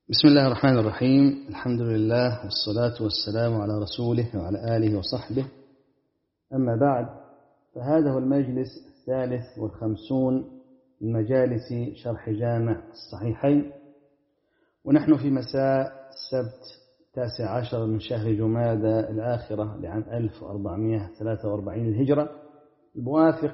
بسم الله الرحمن الرحيم. الحمد لله والصلاة والسلام على رسوله وعلى آله وصحبه. أما بعد، فهذا هو المجلس 53 من مجالس شرح جامع الصحيحين، ونحن في مساء السبت 19 من شهر جمادى الآخرة لعام 1443 الهجرة، الموافق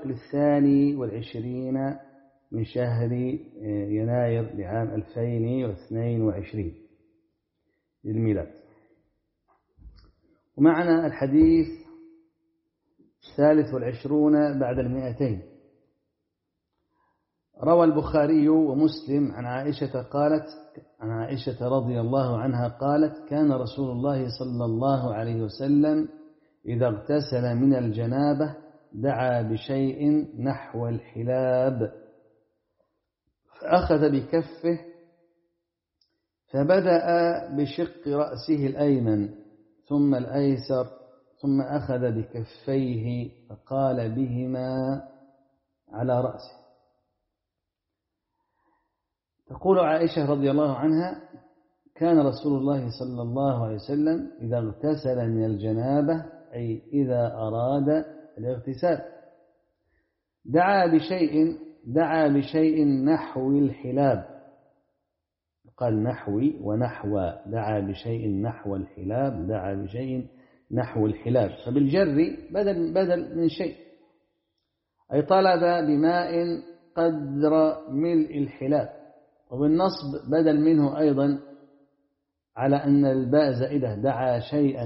22 من شهر يناير لعام 2022 للميلاد. ومعنا الحديث 23 بعد 200. روى البخاري ومسلم عن عائشة رضي الله عنها قالت: كان رسول الله صلى الله عليه وسلم إذا اغتسل من الجنابة دعا بشيء نحو الحلاب، فأخذ بكفه فبدأ بشق رأسه الأيمن ثم الأيسر، ثم أخذ بكفيه فقال بهما على رأسه. تقول عائشة رضي الله عنها: كان رسول الله صلى الله عليه وسلم إذا اغتسل من الجنابة، أي إذا أراد الاغتسال، دعا بشيء نحو الحلاب. قال نحوي ونحو، دعا بشيء نحو الحلاب، دعا بشيء نحو الحلاب، فبالجر بدل من شيء، أي طلب بماء قدر ملء الحلاب، وبالنصب بدل منه أيضا على أن الباء زائدة، دعا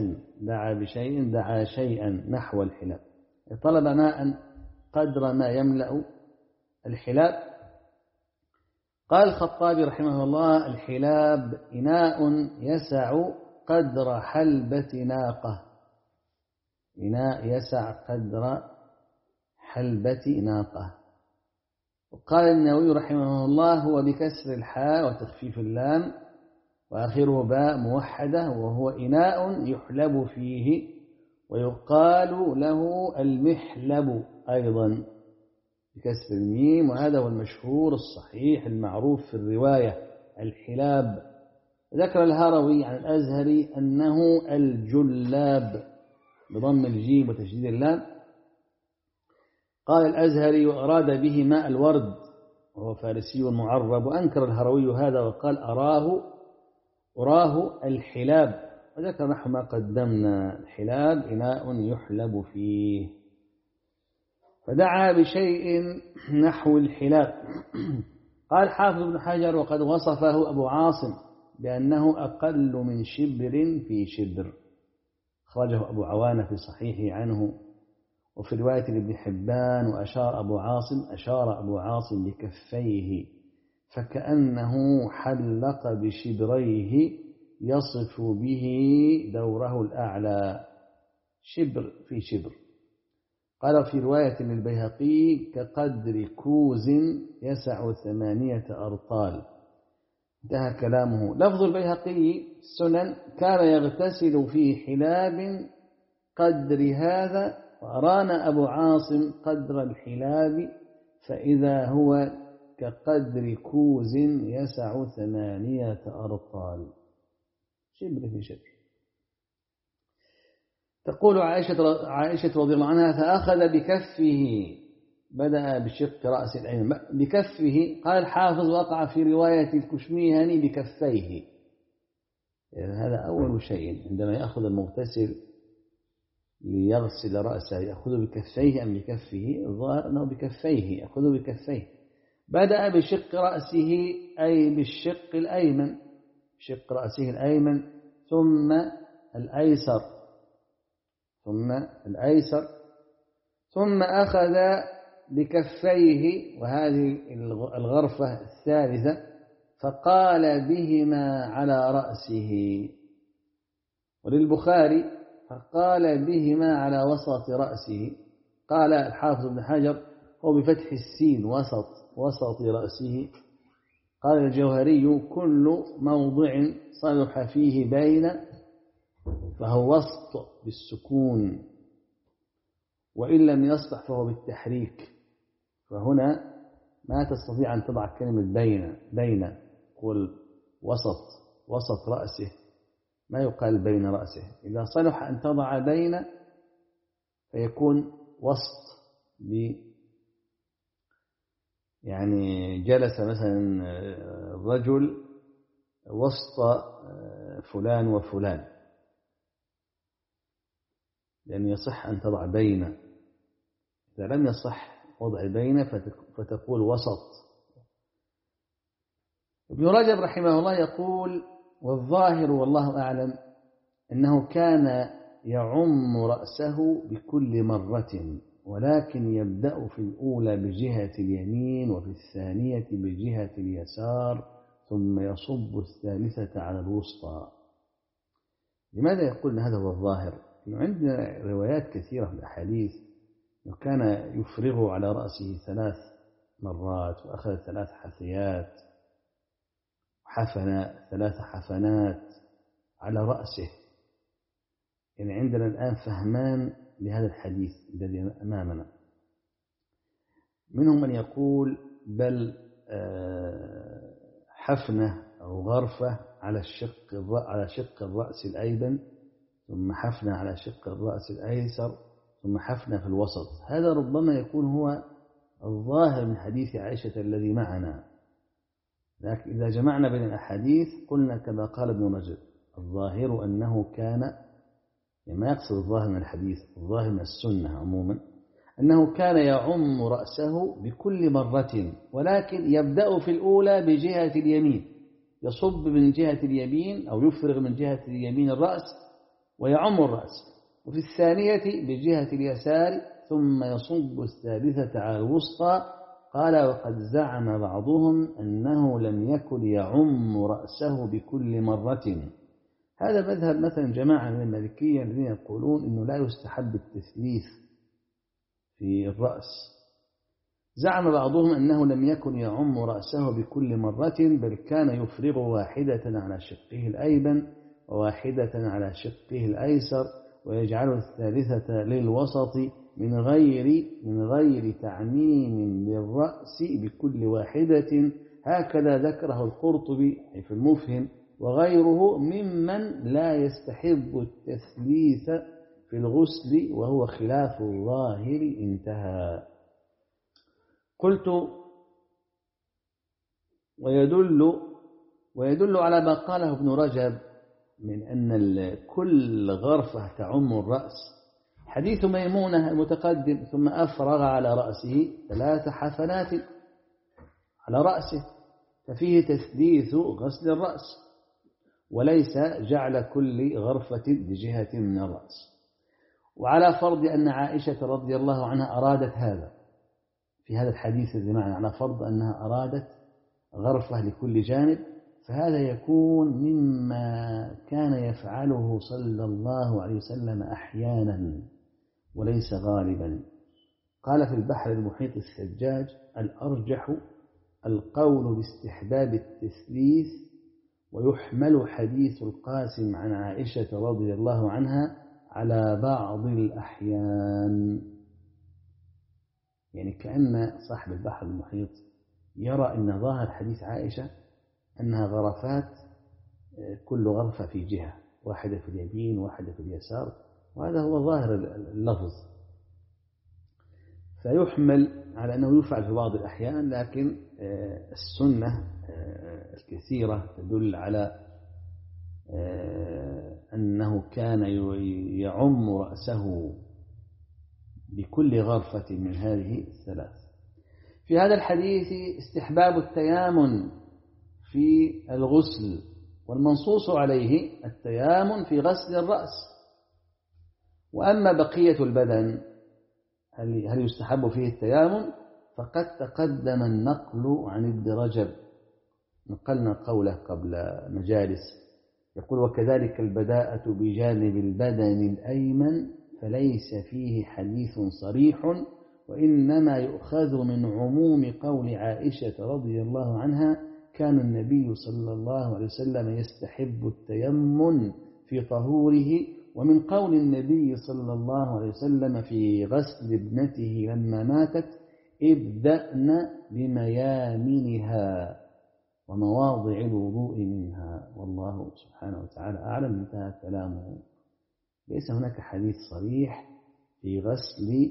شيئا نحو الحلاب، طلب ماء قدر ما يملأ الحلاب. قال الخطابي رحمه الله: الحلاب إناء يسع قدر حلبة ناقة، إناء يسع قدر حلبة ناقة. وقال النووي رحمه الله: هو بكسر الحاء وتخفيف اللام وآخره باء موحدة، وهو إناء يحلب فيه، ويقال له المحلب أيضا بكسر الميم، وهذا هو المشهور الصحيح المعروف في الرواية، الحلاب. ذكر الهروي عن الأزهري أنه الجلاب بضم الجيم وتشديد اللام. قال الأزهري: وأراد به ماء الورد، وهو فارسي معرب. وأنكر الهروي هذا وقال: أراه الحلاب، وذكر نحو ما قدمنا، الحلاب إناء يحلب فيه. فدعا بشيء نحو الحلاب. قال حافظ ابن حجر: وقد وصفه أبو عاصم بأنه أقل من شبر في شبر، أخرجه أبو عوانة في صحيحه عنه. وفي رواية لابن حبان: وأشار أبو عاصم بكفيه فكأنه حلق بشبريه يصف به دوره الأعلى، شبر في شبر. قال في رواية للبيهقي: كقدر كوز يسع 8 أرطال. انتهى كلامه. لفظ البيهقي السنن: كان يغتسل في حلاب قدر هذا، وأرانا أبو عاصم قدر الحلاب، فإذا هو كقدر كوز يسع 8 أرطال، شبر في شبر. تقول عائشة رضي الله عنها: فأخذ بكفه، بدأ بشق رأس الأيمن بكفه. قال الحافظ: وقع في رواية الكشميهني بكفيه. يعني هذا أول شيء عندما يأخذ المغتسل ليغسل رأسه، يأخذ بكفيه أم بكفه؟ الظاهر أنه بكفيه، يأخذ بكفيه. بدأ بشق رأسه، أي بالشق الأيمن، شق رأسه الأيمن، ثم الأيسر، ثم أخذ بكفيه، وهذه الغرفة الثالثة، فقال بهما على رأسه. وللبخاري: فقال بهما على وسط رأسه. قال الحافظ ابن حجر: هو بفتح السين، وسط رأسه. قال الجوهري: كل موضع صلح فيه بين، فهو وسط بالسكون، وإن لم يصلح فهو بالتحريك. فهنا ما تستطيع أن تضع كلمة بين، قل وسط، وسط رأسه، ما يقال بين رأسه. إذا صلح أن تضع بين فيكون وسط، يعني جلس مثلا الرجل وسط فلان وفلان، لأن يصح أن تضع بين. إذا لم يصح وضع بين فتقول وسط. ابن رجب رحمه الله يقول: والظاهر والله أعلم أنه كان يعم رأسه بكل مرة، ولكن يبدأ في الأولى بجهة اليمين وفي الثانية بجهة اليسار، ثم يصب الثالثة على الوسطى. لماذا يقول هذا هو الظاهر؟ إنه عندنا روايات كثيرة في الأحاديث أنه كان يفرغ على رأسه 3 مرات، وأخذ 3 حثيات، وحفن 3 حفنات على رأسه. يعني عندنا الآن فهمان لهذا الحديث الذي أمامنا. منهم من يقول بل حفنة أو غرفة على شق الرأس الأيمن، ثم حفنة على شق الرأس الأيسر، ثم حفنة في الوسط. هذا ربما يكون هو الظاهر من حديث عائشة الذي معنا، لكن إذا جمعنا بين الأحاديث قلنا كما قال ابن رجب: الظاهر أنه كان، يعني ما يقصد الظاهر من الحديث، الظاهر من السنة عموما، أنه كان يعم رأسه بكل مرة، ولكن يبدأ في الأولى بجهة اليمين، يصب من جهة اليمين أو يفرغ من جهة اليمين الرأس ويعم الرأس، وفي الثانية بجهة اليسار، ثم يصب الثالثة على الوسطى. قال: وقد زعم بعضهم أنه لم يكن يعم رأسه بكل مرة. هذا مذهب مثلا جماعة من المالكية الذين يقولون إنه لا يستحب التثليث في الرأس. زعم بعضهم أنه لم يكن يعم رأسه بكل مرة، بل كان يفرغ واحدة على شقه الأيمن وواحدة على شقه الأيسر، ويجعل الثالثة للوسط من غير تعميم للرأس بكل واحدة. هكذا ذكره القرطبي في المفهم وغيره ممن لا يستحب التثليث في الغسل، وهو خلاف الظاهر. انتهى. قلت: ويدل على ما قاله ابن رجب من أن كل غرفة تعم الرأس حديث ميمونة المتقدم: ثم أفرغ على رأسه 3 حفنات على رأسه، ففيه تثليث غسل الرأس، وليس جعل كل غرفة بجهة من الرأس. وعلى فرض أن عائشة رضي الله عنها أرادت هذا في هذا الحديث الذي معنا، على فرض أنها أرادت غرفة لكل جانب، فهذا يكون مما كان يفعله صلى الله عليه وسلم أحيانا وليس غالبا. قال في البحر المحيط السجاج: الأرجح القول باستحباب التثليث، ويحمل حديث القاسم عن عائشة رضي الله عنها على بعض الأحيان. يعني كأن صاحب البحر المحيط يرى أن ظاهر حديث عائشة أنها غرفات، كل غرفة في جهة، واحدة في اليمين واحدة في اليسار، وهذا هو ظاهر اللفظ، فيحمل على أنه يفعل في بعض الأحيان. لكن السنة الكثيرة تدل على أنه كان يعم رأسه بكل غرفة من هذه 3. في هذا الحديث استحباب التيامن في الغسل، والمنصوص عليه التيامن في غسل الرأس. وأما بقية البدن هل يستحب فيه التيامن؟ فقد تقدم النقل عن ابن رجب، نقلنا قوله قبل مجالس، يقول: وكذلك البداءة بجانب البدن الأيمن، فليس فيه حديث صريح، وإنما يؤخذ من عموم قول عائشة رضي الله عنها: كان النبي صلى الله عليه وسلم يستحب التيمم في طهوره، ومن قول النبي صلى الله عليه وسلم في غسل ابنته لما ماتت: ابدأن بميامنها ومواضع الوضوء منها. والله سبحانه وتعالى أعلم. انتهى كلامه. ليس هناك حديث صريح في غسل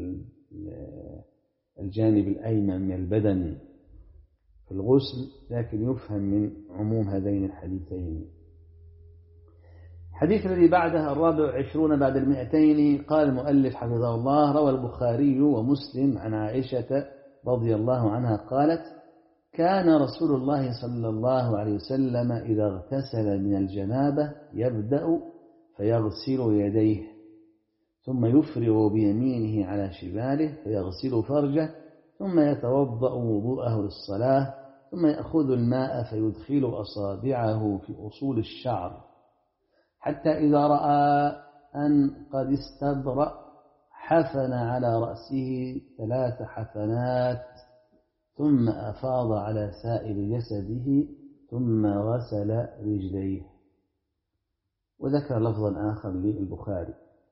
الجانب الأيمن من البدن في الغسل، لكن يفهم من عموم هذين الحديثين. الحديث الذي بعده 24 بعد 200 قال المؤلف حفظه الله: روى البخاري ومسلم عن عائشة رضي الله عنها قالت: كان رسول الله صلى الله عليه وسلم إذا اغتسل من الجنابة يبدأ فيغسل يديه، ثم يفرغ بيمينه على شماله فيغسل فرجه، ثم يتوضأ وضوءه للصلاة، ثم يأخذ الماء فيدخل أصابعه في أصول الشعر حتى إذا رأى أن قد استبرأ حفن على رأسه 3 حفنات، ثم أفاض على سائر جسده، ثم غسل رجليه. وذكر لفظا آخر للبخاري.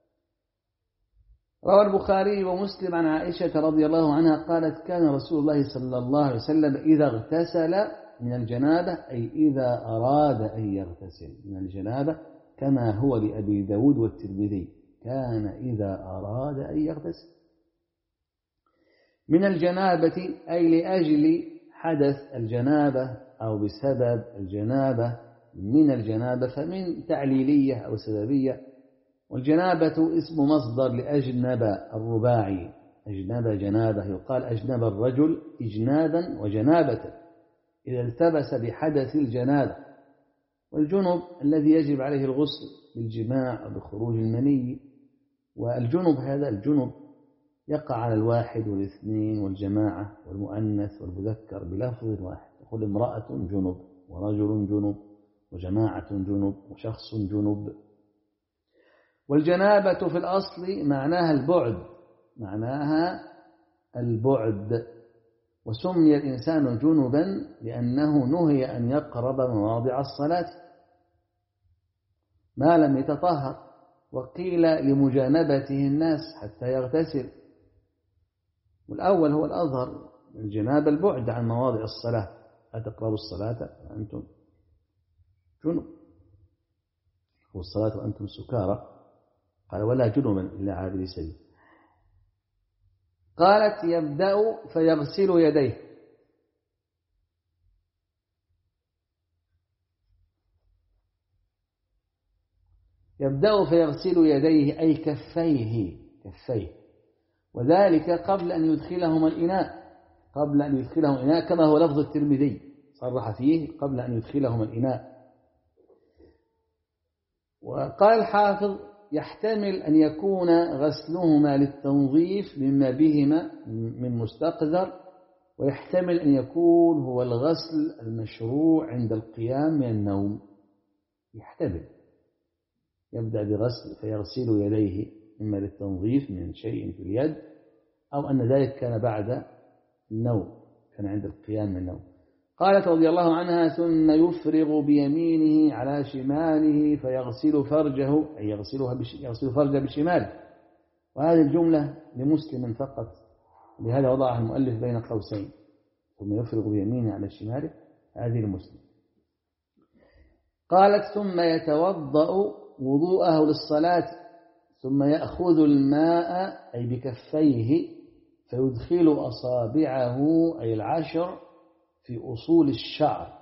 روى البخاري ومسلم عن عائشة رضي الله عنها قالت: كان رسول الله صلى الله عليه وسلم إذا اغتسل من الجنابة، أي إذا أراد أن يغتسل من الجنابة، كما هو لأبي داود والترمذي، كان إذا أراد أن يغتسل من الجنابة، أي لأجل حدث الجنابة أو بسبب الجنابة من الجنابة، فمن تعليلية أو سببية. والجنابة اسم مصدر لأجنب الرباعي، أجنب جنابة، يقال أجنب الرجل إجنابا وجنابة إذا التبس بحدث الجنابة. والجنب الذي يجب عليه الغسل بالجماع أو بخروج المني. والجنب هذا الجنب يقع على الواحد والاثنين والجماعة والمؤنث والمذكر بلفظ واحد، يقول امرأة جنب ورجل جنب وجماعة جنب وشخص جنب. والجنابة في الأصل معناها البعد، معناها البعد. وسمي الإنسان جنبا لأنه نهي أن يقرب مواضع الصلاة ما لم يتطهر، وقيل لمجانبته الناس حتى يغتسل. والأول هو الأظهر، الجنابة البعد عن مواضع الصلاة، لا تقربوا الصلاة وأنتم جنب، والصلاة وأنتم سكارى، قال: ولا جنبا إلا عابر سبيل. قالت: يبدأ فيغسل يديه. يبدأ فيغسل يديه أي كفيه، وذلك قبل أن يدخلهما الإناء، كما هو لفظ الترمذي صرح فيه قبل أن يدخلهما الإناء. وقال الحافظ: يحتمل أن يكون غسلهما للتنظيف مما بهما من مستقذر، ويحتمل أن يكون هو الغسل المشروع عند القيام من النوم. يحتمل يبدأ بغسل فيغسل يديه إما للتنظيف من شيء في اليد، أو أن ذلك كان بعد النوم، كان عند القيام من النوم. قالت رضي الله عنها: ثم يفرغ بيمينه على شماله فيغسل فرجه، أي يغسل فرجه بشماله. وهذه الجملة لمسلم فقط، لهذا وضعها المؤلف بين قوسين: ثم يفرغ بيمينه على شماله، هذه لمسلم. قالت: ثم يتوضأ وضوءه للصلاة، ثم يأخذ الماء أي بكفيه فيدخل أصابعه أي 10 في أصول الشعر.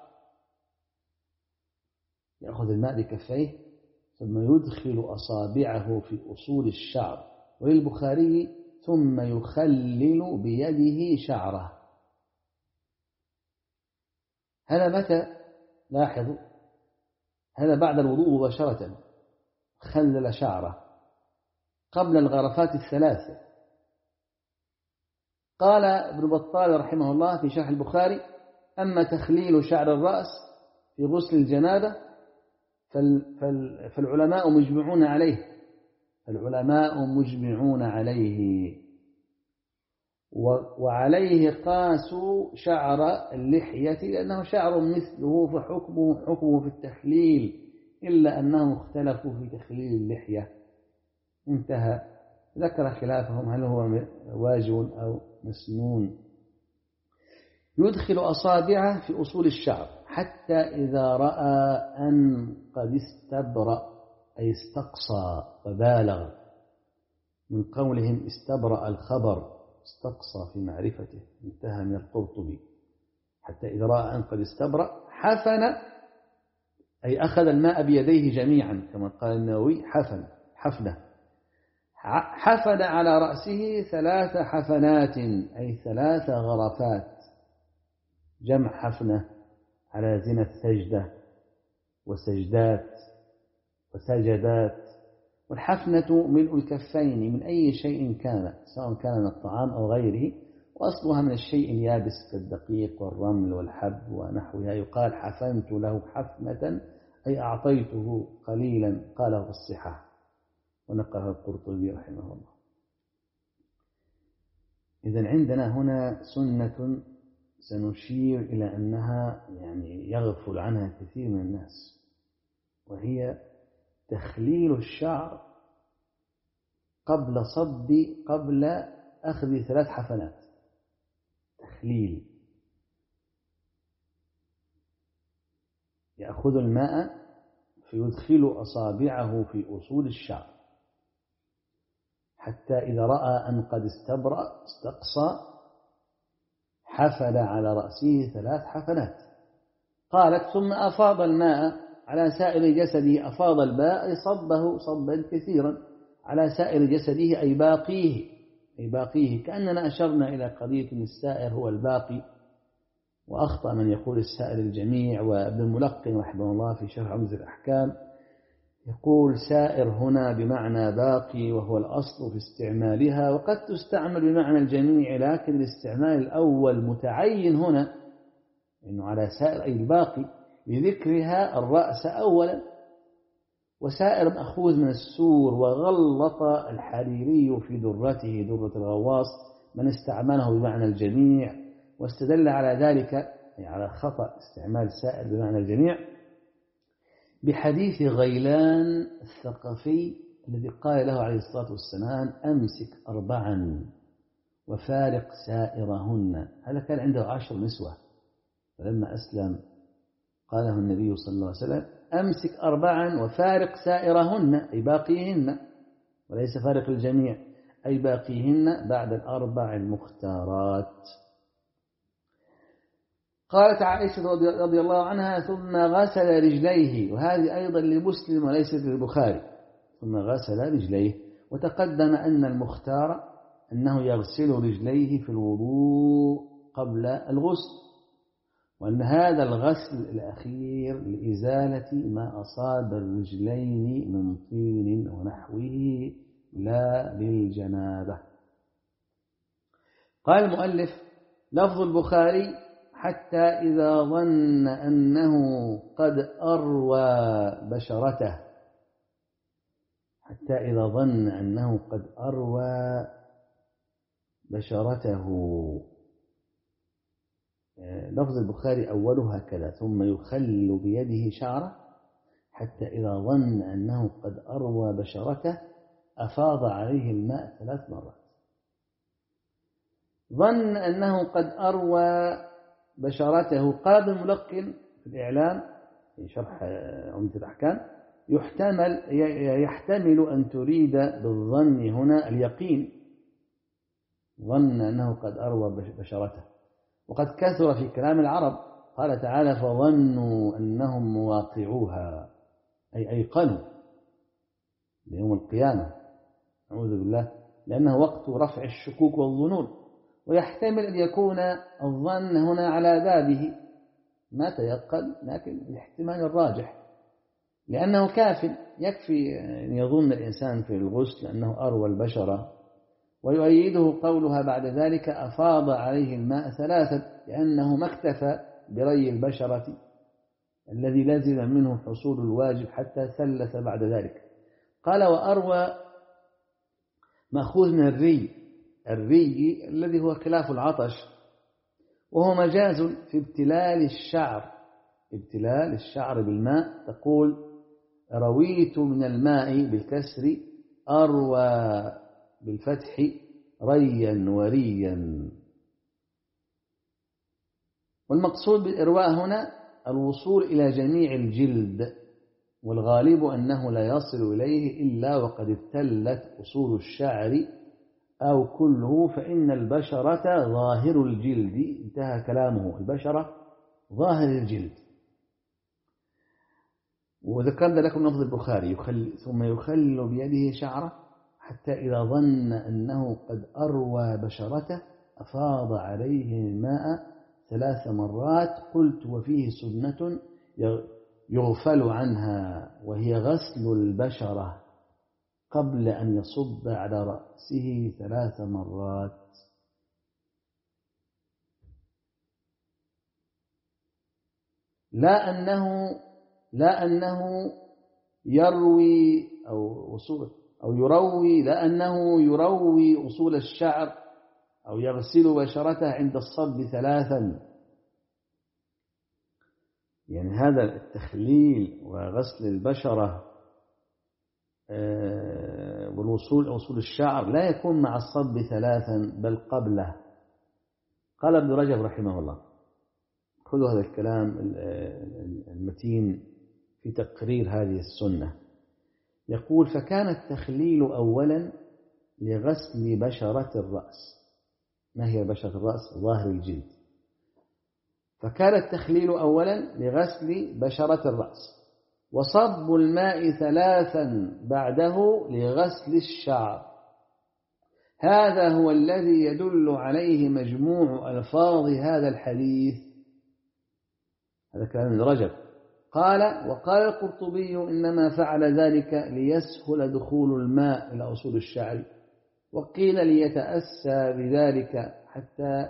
يأخذ الماء بكفيه ثم يدخل أصابعه في أصول الشعر. وللبخاري: ثم يخلل بيده شعره. هذا متى؟ لاحظوا، هذا بعد الوضوء مباشرة، خلل شعره قبل الغرفات 3. قال ابن بطال رحمه الله في شرح البخاري: أما تخليل شعر الرأس في غسل الجنابة فالعلماء مجمعون عليه، وعليه قاسوا شعر اللحية لأنه شعر مثله فحكمه في التخليل، إلا أنهم اختلفوا في تخليل اللحية. انتهى. ذكر خلافهم هل هو واجب أو مسنون. يدخل أصابعه في أصول الشعر حتى إذا رأى أن قد استبرأ أي استقصى وبالغ، من قولهم استبرأ الخبر، استقصى في معرفته، انتهى من القرطبي. حتى إذا رأى أن قد استبرأ حفن، أي أخذ الماء بيديه جميعا كما قال النووي، حفنة. حفن على رأسه 3 حفنات أي 3 غرفات، جمع حفنة على زنة سجدة وسجدات وسجدات. والحفنة ملء الكفين من أي شيء كان، سواء كان من الطعام أو غيره، وأصلها من الشيء اليابس كالدقيق والرمل والحب ونحوها. يقال حفنت له حفنة أي أعطيته قليلا، قاله في الصحة ونقله القرطبي رحمه الله. إذن عندنا هنا سنة سنشير إلى أنها يعني يغفل عنها كثير من الناس، وهي تخليل الشعر قبل أخذ 3 حفنات. تخليل، يأخذ الماء فيدخل أصابعه في أصول الشعر حتى إذا رأى أن قد استبرأ استقصى حفل على رأسه 3 حفلات. قالت ثم أفاض الماء على سائر جسده، أفاض الماء صبه صبا كثيرا على سائر جسده أي باقيه، كأننا أشرنا إلى قضية السائر هو الباقي، وأخطأ من يقول السائر الجميع. وابن الملقن رحمه الله في شرح عمدة الأحكام يقول سائر هنا بمعنى باقي، وهو الأصل في استعمالها، وقد تستعمل بمعنى الجميع، لكن الاستعمال الأول متعين هنا إنه على سائر أي الباقي، لذكرها الرأس أولا. وسائر مأخوذ من السور، وغلط الحريري في درته درة الغواص من استعمله بمعنى الجميع، واستدل على ذلك يعني على خطأ استعمال سائر بمعنى الجميع بحديث غيلان الثقفي الذي قال له عليه الصلاة والسلام أمسك 4 وفارق سائرهن. هذا كان عنده 10 نسوة، فلما أسلم قاله النبي صلى الله عليه وسلم أمسك 4 وفارق سائرهن أي باقيهن، وليس فارق الجميع، أي باقيهن بعد 4 المختارات. قالت عائشة رضي الله عنها ثم غسل رجليه، وهذه أيضا لمسلم وليست للبخاري، ثم غسل رجليه. وتقدم أن المختار أنه يغسل رجليه في الوضوء قبل الغسل، وأن هذا الغسل الأخير لإزالة ما أصاب الرجلين من طين ونحوه لا للجنابة. قال المؤلف لفظ البخاري حتى إذا ظن أنه قد أروى بشرته، حتى إذا ظن أنه قد أروى بشرته. لفظ البخاري أوله هكذا ثم يخل بيده شعره حتى إذا ظن أنه قد أروى بشرته أفاض عليه الماء 3 مرات. ظن أنه قد أروى بشرته. قال ابن الملقن في الإعلام في شرح عمدة الأحكام يحتمل أن تريد بالظن هنا اليقين، ظن أنه قد أروى بشرته. وقد كثر في كلام العرب، قال تعالى فظنوا أنهم مواقعوها أي أيقنوا ليوم القيامة، نعوذ بالله، لأنه وقت رفع الشكوك والظنون. ويحتمل أن يكون الظن هنا على بابه ما تيقن، لكن الاحتمال الراجح لأنه كاف، يكفي أن يظن الإنسان في الغسل أنه أروى البشرة. ويؤيده قولها بعد ذلك أفاض عليه الماء 3 لأنه ما اكتفى بري البشرة الذي لزم منه حصول الواجب حتى ثلث بعد ذلك. قال وأروى مأخوذ من الري الذي هو خلاف العطش، وهو مجاز في ابتلال الشعر بالماء. تقول رويت من الماء بالكسر، أروى بالفتح ريا وريا. والمقصود بالإرواء هنا الوصول إلى جميع الجلد، والغالب أنه لا يصل إليه إلا وقد ابتلت أصول الشعر أو كله، فإن البشرة ظاهر الجلد. انتهى كلامه، البشرة ظاهر الجلد. وذكرنا لكم لفظ البخاري ثم يخل بيده شعره حتى إذا ظن أنه قد أروى بشرته أفاض عليه الماء 3 مرات. قلت وفيه سنة يغفل عنها، وهي غسل البشرة قبل أن يصب على رأسه 3 مرات. لا أنه يروي لا أنه يروي أصول الشعر أو يغسل بشرته عند الصب 3. يعني هذا التخليل وغسل البشرة والوصول أصول الشعر لا يكون مع الصب 3 بل قبله. قال ابن رجب رحمه الله، خذوا هذا الكلام المتين في تقرير هذه السنة. يقول فكان التخليل أولا لغسل بشرة الرأس. ما هي بشرة الرأس؟ ظاهر الجلد. فكان التخليل أولا لغسل بشرة الرأس، وصب الماء 3 بعده لغسل الشعر. هذا هو الذي يدل عليه مجموع ألفاظ هذا الحديث. هذا كلام ابن رجب. قال وقال القرطبي إنما فعل ذلك ليسهل دخول الماء إلى أصول الشعر، وقيل ليتأسى بذلك حتى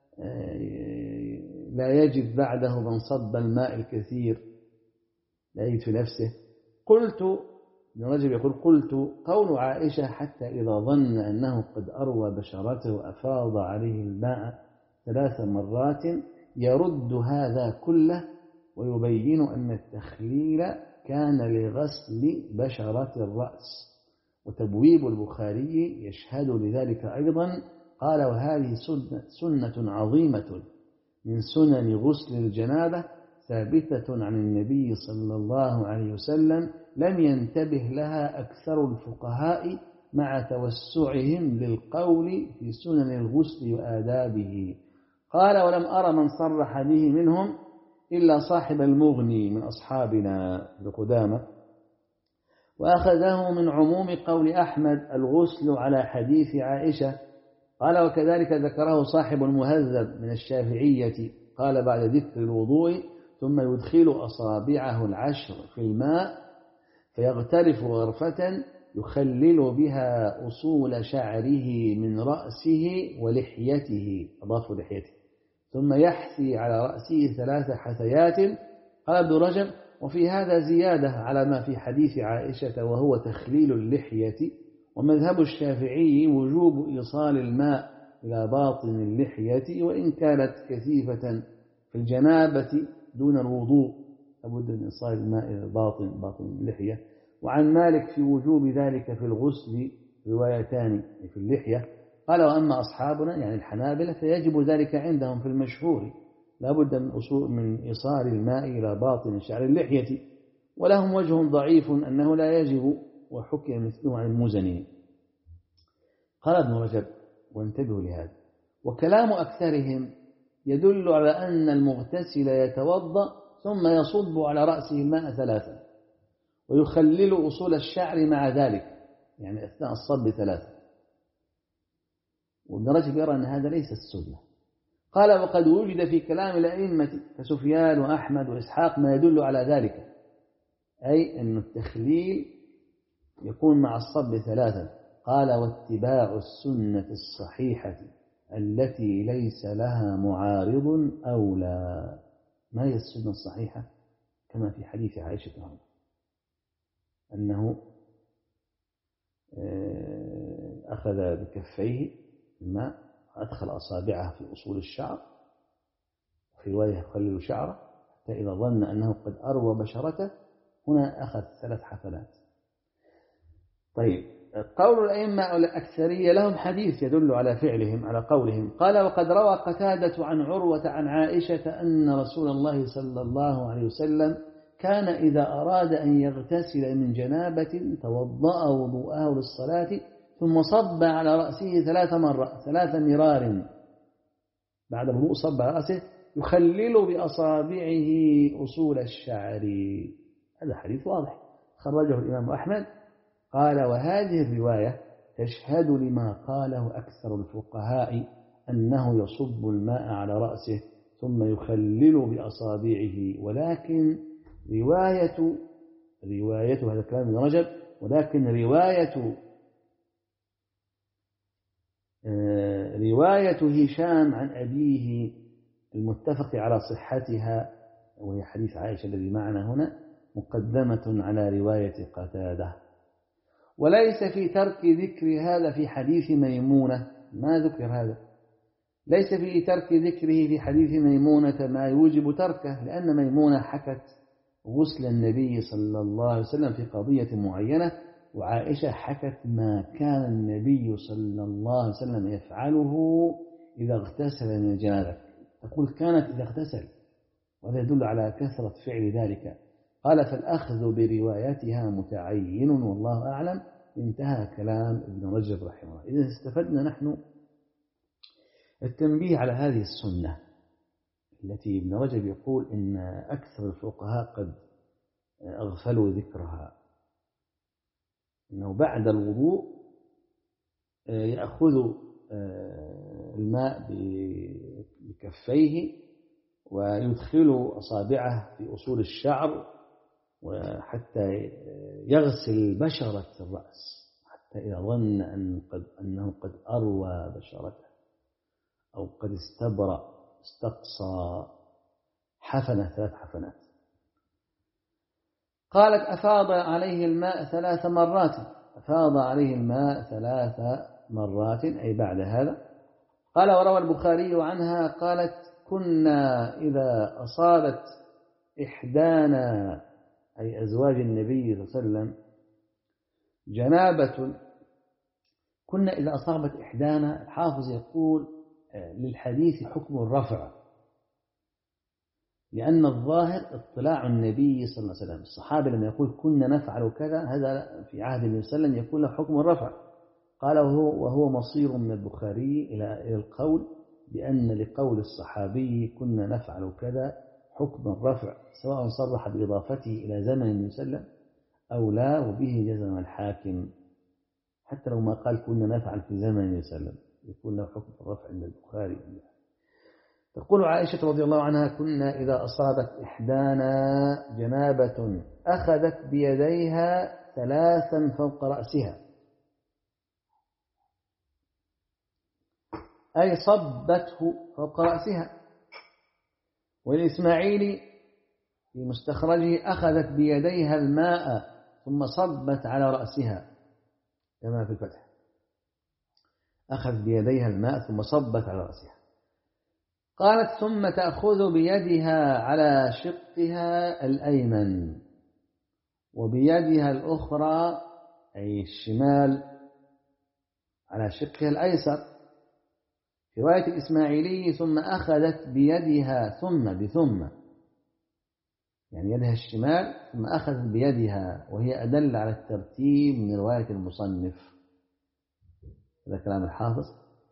لا يجد بعده من صب الماء الكثير، لا يجد في نفسه. قلت ابن رجب يقول قلت قول عائشة حتى إذا ظن أنه قد أروى بشرته أفاض عليه الماء 3 مرات يرد هذا كله، ويبين أن التخليل كان لغسل بشرة الرأس. وتبويب البخاري يشهد لذلك أيضا. قال وهذه سنة عظيمة من سنن غسل الجنابة ثابتة عن النبي صلى الله عليه وسلم، لم ينتبه لها أكثر الفقهاء مع توسعهم للقول في سنن الغسل وآدابه. قال ولم أرى من صرح به منهم إلا صاحب المغني من أصحابنا بقدامة، وأخذه من عموم قول أحمد الغسل على حديث عائشة. قال وكذلك ذكره صاحب المهذب من الشافعية. قال بعد ذكر الوضوء ثم يدخل أصابعه 10 في الماء فيغترف غرفة يخلل بها أصول شعره من رأسه ولحيته، أضاف لحيته، ثم يحثي على رأسه 3 حثيات. قال ابن رجب وفي هذا زيادة على ما في حديث عائشة وهو تخليل اللحية. ومذهب الشافعي وجوب إيصال الماء إلى باطن اللحية وإن كانت كثيفة في الجنابة دون الوضوء، لابد من إيصال الماء إلى باطن اللحية. وعن مالك في وجوب ذلك في الغسل روايتان في اللحية. قال وأما أصحابنا يعني الحنابلة فيجب ذلك عندهم في المشهور، لابد من إيصال الماء إلى باطن شعر اللحية. ولهم وجه ضعيف أنه لا يجب، وحكي مثله عن المزني. قال ابن رجب وانتبهوا لهذا، وكلام أكثرهم يدل على أن المغتسل يتوضأ ثم يصب على رأسه الماء 3 ويخلل أصول الشعر مع ذلك، يعني أثناء الصب 3. وابن رجب يرى أن هذا ليس السنة. قال وقد وجد في كلام الأئمة كسفيان وأحمد وإسحاق ما يدل على ذلك، أي أن التخليل يكون مع الصب 3. قال واتباع السنة الصحيحة التي ليس لها معارض أولى. ما هي السنة الصحيحة؟ كما في حديث عائشة أنه أخذ بكفيه الماء أدخل أصابعه في أصول الشعر، في رواية يخلل شعره حتى إذا ظن أنه قد أروى بشرته، هنا أخذ 3 حفلات. طيب قول الأئمة أو الأكثرية لهم حديث يدل على فعلهم على قولهم. قال: وقد روى قتادة عن عروة عن عائشة أن رسول الله صلى الله عليه وسلم كان إذا أراد أن يغتسل من جنابة توضأ وضوءه للصلاة ثم صب على رأسه 3 مرار، بعد الوضوء صب على رأسه يخلل بأصابعه أصول الشعر. هذا حديث واضح خرجه الإمام أحمد. قال: وهذه الرواية تشهد لما قاله أكثر الفقهاء أنه يصب الماء على رأسه ثم يخلل بأصابعه، ولكن رواية هذا كلام ابن رجب، ولكن رواية هشام عن أبيه المتفق على صحتها، وهي حديث عائشة الذي معنا هنا، مقدمة على رواية قتادة. وليس في ترك ذكر هذا في حديث ميمونة، ما ذكر هذا، ليس في ترك ذكره في حديث ميمونة ما يوجب تركه، لأن ميمونة حكت غسل النبي صلى الله عليه وسلم في قضية معينة، وعائشة حكت ما كان النبي صلى الله عليه وسلم يفعله إذا اغتسل من الجنابة. تقول كانت إذا اغتسل، وهذا يدل على كثرة فعل ذلك. قال: فالأخذ بروايتها متعين والله أعلم. انتهى كلام ابن رجب رحمه الله. إذا استفدنا نحن التنبيه على هذه السنة التي ابن رجب يقول إن أكثر الفقهاء قد أغفلوا ذكرها، أنه بعد الوضوء يأخذ الماء بكفيه ويدخل أصابعه في أصول الشعر وحتى يغسل بشرة الرأس، حتى إذا ظن أنه قد أروى بشرته أو قد استقصى 3 حفنات. قالت: أفاض عليه الماء 3 مرات، أفاض عليه الماء 3 مرات أي بعد هذا. قال: وروى البخاري عنها قالت: كنا إذا أصابت إحدانا أي أزواج النبي صلى الله عليه وسلم جنابة، كنا إذا أصابت إحدانا، الحافظ يقول للحديث حكم الرفع، لأن الظاهر اطلاع النبي صلى الله عليه وسلم. الصحابة لما يقول كنا نفعل كذا، هذا في عهد النبي صلى الله عليه وسلم يكون له حكم الرفع. قال: وهو مصير من البخاري إلى القول بأن لقول الصحابي كنا نفعل كذا حكم الرفع، سواء صرح بإضافته إلى زمن النبي صلى الله عليه وسلم أو لا، وبه جزم الحاكم. حتى لو ما قال كنا نفعل في زمن النبي صلى الله عليه وسلم يكون له حكم الرفع عند البخاري. تقول عائشة رضي الله عنها: كنا إذا أصابت إحدانا جنابة أخذت بيديها 3 فوق رأسها، أي صبته فوق رأسها. والإسماعيلي في مستخرجه: أخذت بيديها الماء ثم صبت على رأسها، كما في الفتح، أخذ بيديها الماء ثم صبت على رأسها. قالت: ثم تأخذ بيدها على شقها الأيمن وبيدها الأخرى أي الشمال على شقها الأيسر. في رواية الإسماعيلي: ثم أخذت بيدها ثم يعني يدها الشمال ثم أخذت بيدها، وهي أدل على الترتيب من رواية المصنف. هذا كلام الحافظ.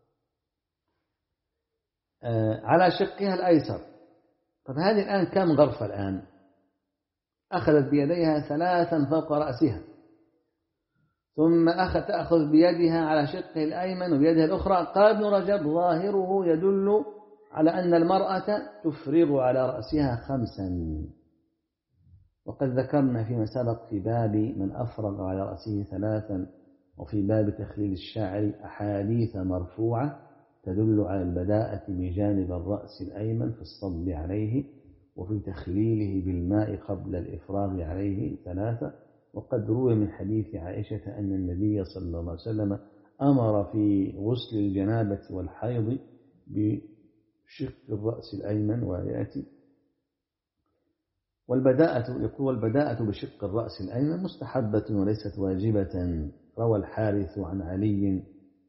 على شقها الأيسر. طب هذه الآن كم غرفة الآن؟ أخذت بيديها 3 فوق رأسها، ثم تأخذ بيدها على شقه الأيمن وبيدها الأخرى. قال ابن رجب: ظاهره يدل على أن المرأة تفرغ على رأسها 5. وقد ذكرنا فيما سبق في باب من أفرغ على رأسه 3، وفي باب تخليل الشعر أحاديث مرفوعة تدل على البداءة بجانب الرأس الأيمن في الصب عليه، وفي تخليله بالماء قبل الإفراغ عليه 3. وقد روي من حديث عائشة أن النبي صلى الله عليه وسلم أمر في غسل الجنابة والحيض بشق الرأس الأيمن، ويأتي يقول والبداءة بشق الرأس الأيمن مستحبة وليست واجبة. روى الحارث عن علي،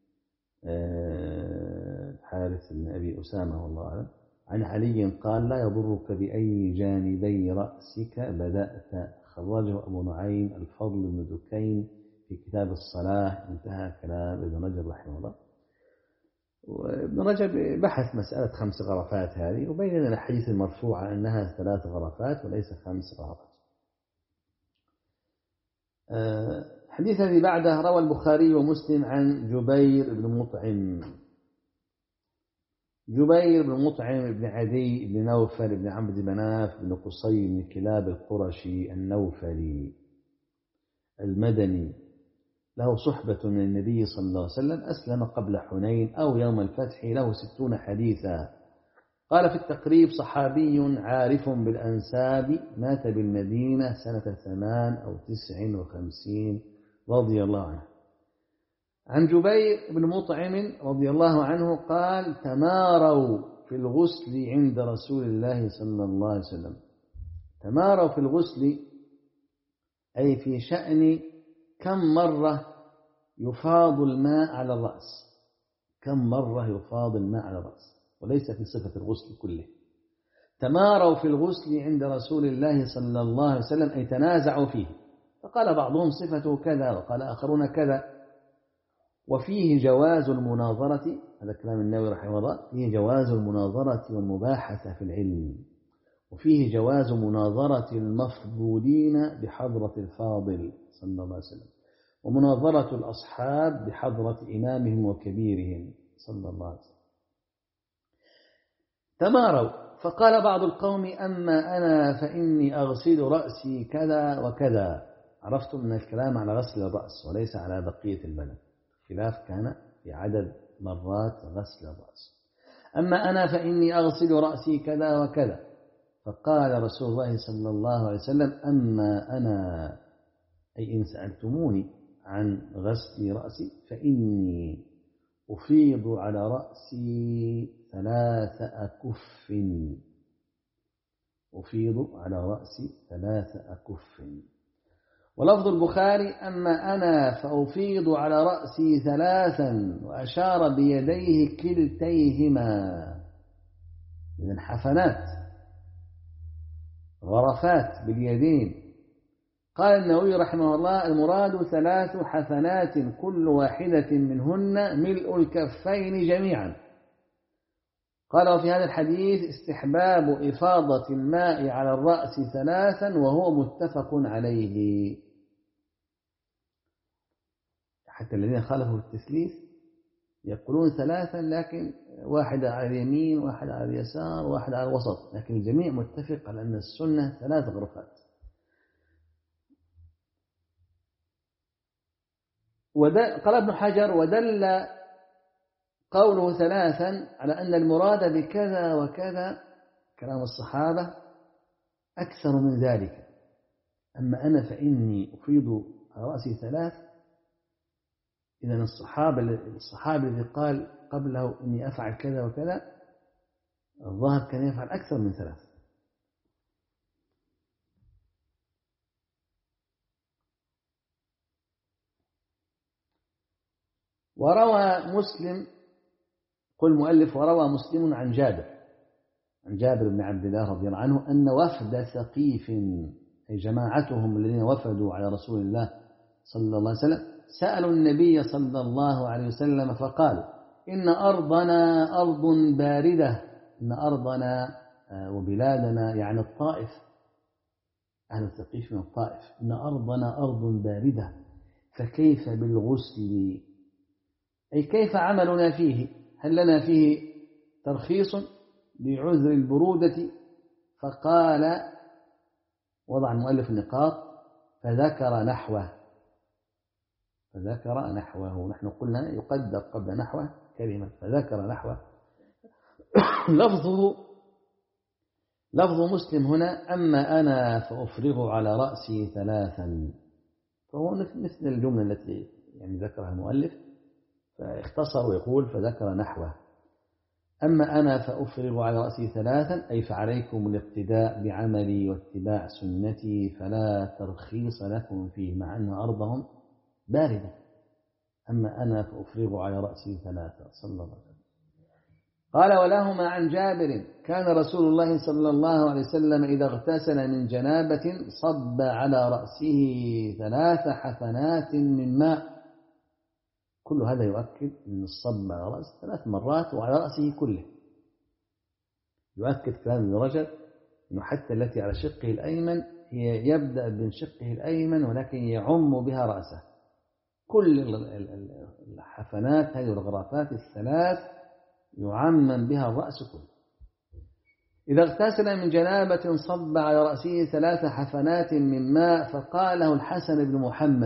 الحارث بن أبي أسامة والله أعلم، عن علي قال لا يضرك بأي جانبي رأسك بدأت. خرجه أبو نعيم الفضل بن دكين في كتاب الصلاة. انتهى كلام ابن رجب رحمه الله. وابن رجب بحث مسألة 5 غرفات هذه، وبين لنا الحديث المرفوعة أنها 3 غرفات وليس 5 غرفات. الحديث الذي بعده روى البخاري ومسلم عن جبير بن مطعم. جبير بن مطعم بن عدي بن نوفل بن عمرو بن مناف بن قصي بن كلاب القرشي النوفلي المدني، له صحبة من النبي صلى الله عليه وسلم، أسلم قبل حنين أو يوم الفتح، له 60 حديثا. قال في التقريب صحابي عارف بالأنساب، مات بالمدينة سنة 8 أو 59 رضي الله عنه. عن جبير بن مطعم رضي الله عنه قال تماروا في الغسل عند رسول الله صلى الله عليه وسلم. تماروا في الغسل أي في شأن كم مرة يفاض الماء على الرأس، كم مرة يفاض الماء على الرأس، وليس في صفة الغسل كله. تماروا في الغسل عند رسول الله صلى الله عليه وسلم أي تنازعوا فيه، فقال بعضهم صفته كذا وقال آخرون كذا. وفيه جواز المناظرة، هذا كلام النووي رحمه الله، فيه جواز المناظرة والمباحثة في العلم، وفيه جواز مناظرة المفضولين بحضرة الفاضل صلى الله عليه وسلم، ومناظرة الأصحاب بحضرة إمامهم وكبيرهم صلى الله عليه وسلم. تماروا، فقال بعض القوم أما أنا فإني أغسل رأسي كذا وكذا. عرفتم أن الكلام على غسل الرأس وليس على بقية البدن، خلاف كان في عدد مرات غسل الرأس. أما أنا فإني أغسل رأسي كذا وكذا. فقال رسول الله صلى الله عليه وسلم أما أنا، أي إن سألتموني عن غسل رأسي فإني أفيض على رأسي 3 أكف. أفيض على رأسي 3 أكف. ولفظ البخاري أما أنا فأفيض على رأسي 3، وأشار بيديه كلتيهما. إذن حفنات، غرفات باليدين. قال النووي رحمه الله المراد 3 حفنات كل واحدة منهن ملء الكفين جميعا. قال وفي هذا الحديث استحباب إفاضة الماء على الرأس 3 وهو متفق عليه. حتى الذين خالفوا التثليث يقولون 3، لكن واحدة على اليمين واحدة على اليسار واحدة على الوسط، لكن الجميع متفق على أن السنة 3 غرفات. قال ابن حجر ودل قوله 3 على أن المراد بكذا وكذا كلام الصحابة أكثر من ذلك. أما أنا فإني أفيض على رأسي 3، إذن الصحابي الذي قال قبله إني أفعل كذا وكذا الظاهر كان يفعل أكثر من 3. وروى مسلم، قل مؤلف وروى مسلم عن جابر بن عبد الله رضي الله عنه أن وفد ثقيف، أي جماعتهم الذين وفدوا على رسول الله صلى الله عليه وسلم، سألوا النبي صلى الله عليه وسلم فقالوا إن أرضنا أرض باردة، إن أرضنا وبلادنا يعني الطائف، أهل الثقيف من الطائف، إن أرضنا أرض باردة فكيف بالغسل، أي كيف عملنا فيه، هل لنا فيه ترخيص لعذر البرودة؟ فقال، وضع المؤلف النقاط، فذكر نحوه. نحن قلنا يقدر قبل نحوه كلمة، فذكر نحوه. لفظ مسلم هنا أما أنا فأفرغ على رأسي 3، فهو مثل الجملة التي يعني ذكرها المؤلف، فاختصر ويقول فذكر نحوه. أما أنا فأفرغ على رأسي ثلاثا، أي فعليكم الاقتداء بعملي واتباع سنتي فلا ترخيص لكم فيه، مع أن أرضهم باردة. أما أنا فأفرغ على رأسي ثلاثا صلى الله عليه وسلم. قال ولهما عن جابر كان رسول الله صلى الله عليه وسلم إذا اغتسل من جنابة صب على رأسه 3 حفنات من ماء. كل هذا يؤكد أن الصب على رأسه 3 مرات وعلى رأسه كله. يؤكد كلام ابن رجب أنه حتى التي على شقه الأيمن هي يبدأ من شقه الأيمن ولكن يعم بها رأسه. كل الحفنات هذه الغرفات 3 يعمم بها الرأس كله. إذا اغتسل من جنابة صب على رأسه 3 حفنات من ماء. فقال له الحسن بن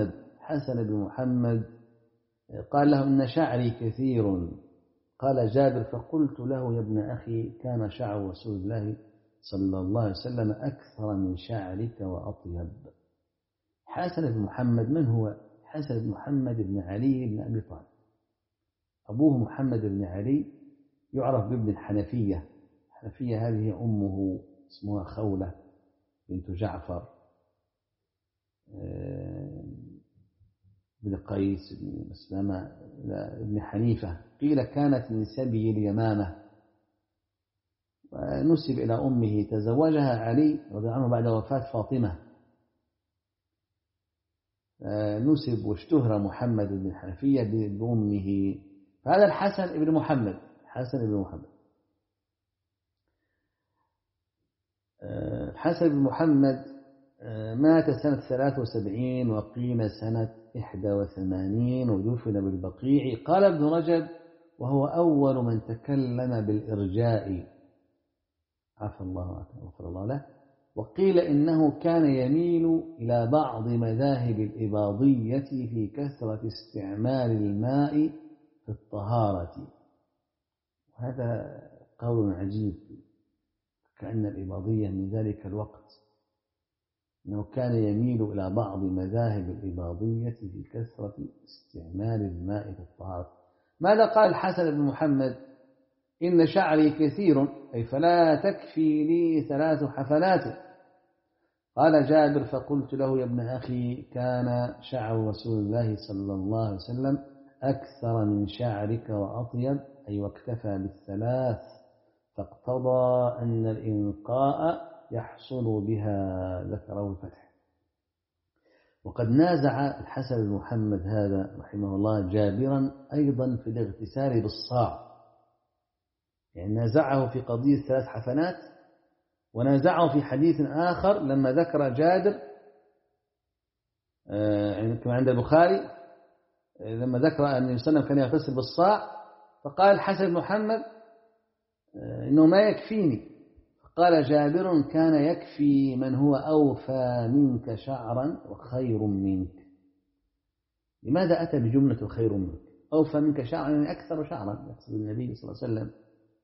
محمد قال له إن شعري كثير. قال جابر فقلت له يا ابن أخي كان شعر رسول الله صلى الله عليه وسلم أكثر من شعرك وأطيب. حسن بن محمد من هو؟ حسن بن محمد بن علي بن أبي طالب. أبوه محمد بن علي يعرف بابن الحنفية. الحنفية هذه أمه اسمها خولة بنت جعفر بن قيس بن مسلمة بن حنيفة. قيل كانت من سبي اليمامة ونسب إلى أمه. تزوجها علي رضي الله عنه بعد وفاة فاطمة. نسب واشتهر محمد بن الحنفية بأمه. فهذا الحسن بن محمد. الحسن بن محمد مات سنة 73 وقيل سنة 81 ودفن بالبقيع. قال ابن رجب وهو أول من تكلم بالإرجاء عفى الله غفر الله له. وقيل إنه كان يميل إلى بعض مذاهب الإباضية في كثرة استعمال الماء في الطهارة. وهذا قول عجيب كأن الإباضية من ذلك الوقت أنه كان يميل إلى بعض مذاهب الإباضية في كثرة استعمال الماء في الطهارة. ماذا قال الحسن بن محمد؟ إن شعري كثير أي فلا تكفي لي 3 حفنات. قال جابر فقلت له يا ابن أخي كان شعر رسول الله صلى الله عليه وسلم أكثر من شعرك وأطيب، أي واكتفى بال3 فاقتضى أن الإنقاء يحصل بها. ذكره الفتح. وقد نازع الحسن بن محمد هذا رحمه الله جابرا أيضا في الاغتسال بالصاع. يعني نازعه في قضية 3 حفنات ونازعه في حديث آخر لما ذكر جابر يعني كما عند البخاري لما ذكر أن النبي صلى الله عليه وسلم كان يغتسل بالصاع فقال الحسن بن محمد إنه ما يكفيني. قال جابر كان يكفي من هو أوفى منك شعرا وخير منك. لماذا أتى بجملة خير منك؟ أوفى منك شعرا يعني أكثر شعرا يقصد النبي صلى الله عليه وسلم.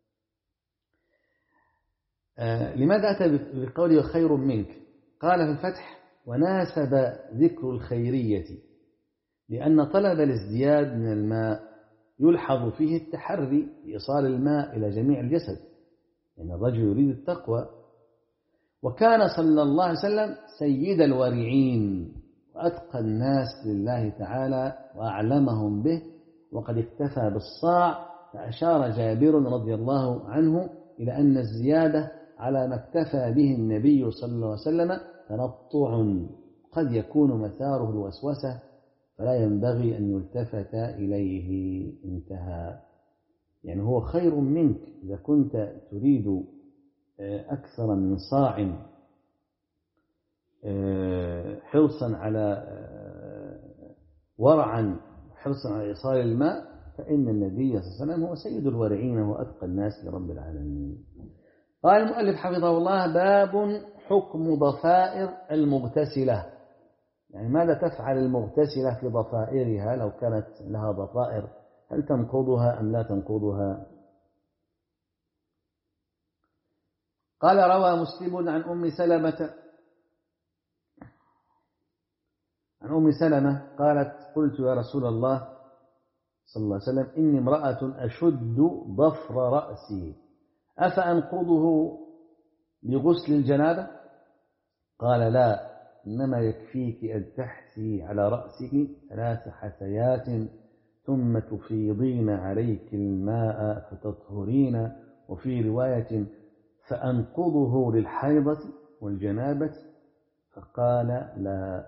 لماذا أتى بقوله خير منك؟ قال في الفتح وناسب ذكر الخيرية لأن طلب الازدياد من الماء يلحظ فيه التحري لإيصال الماء إلى جميع الجسد. يعني الرجل يريد التقوى. وكان صلى الله عليه وسلم سيد الورعين وأتقى الناس لله تعالى وأعلمهم به. وقد اكتفى بالصاع. فأشار جابر رضي الله عنه إلى أن الزيادة على ما اكتفى به النبي صلى الله عليه وسلم تنطع قد يكون مثاره الوسوسة فلا ينبغي أن يلتفت إليه. انتهى. يعني هو خير منك إذا كنت تريد أكثر من صاع حرصا على ورعا حرصا على إيصال الماء فإن النبي صلى الله عليه وسلم هو سيد الورعين وأتقى الناس لرب العالمين. قال المؤلف حفظه الله باب حكم ضفائر المغتسلة. يعني ماذا تفعل المغتسلة في ضفائرها لو كانت لها ضفائر؟ هل تنقضها أم لا تنقضها؟ قال روى مسلم عن أم سلمة قالت قلت يا رسول الله صلى الله عليه وسلم: إني امرأة أشد ضفر رأسي أفأنقضه لغسل الجنابة؟ قال: لا، إنما يكفيك أن تحثي على رأسك 3 حثيات ثم تفيضين عليك الماء فتطهرين. وفي رواية: فأنقضه للحيضة والجنابة؟ فقال: لا.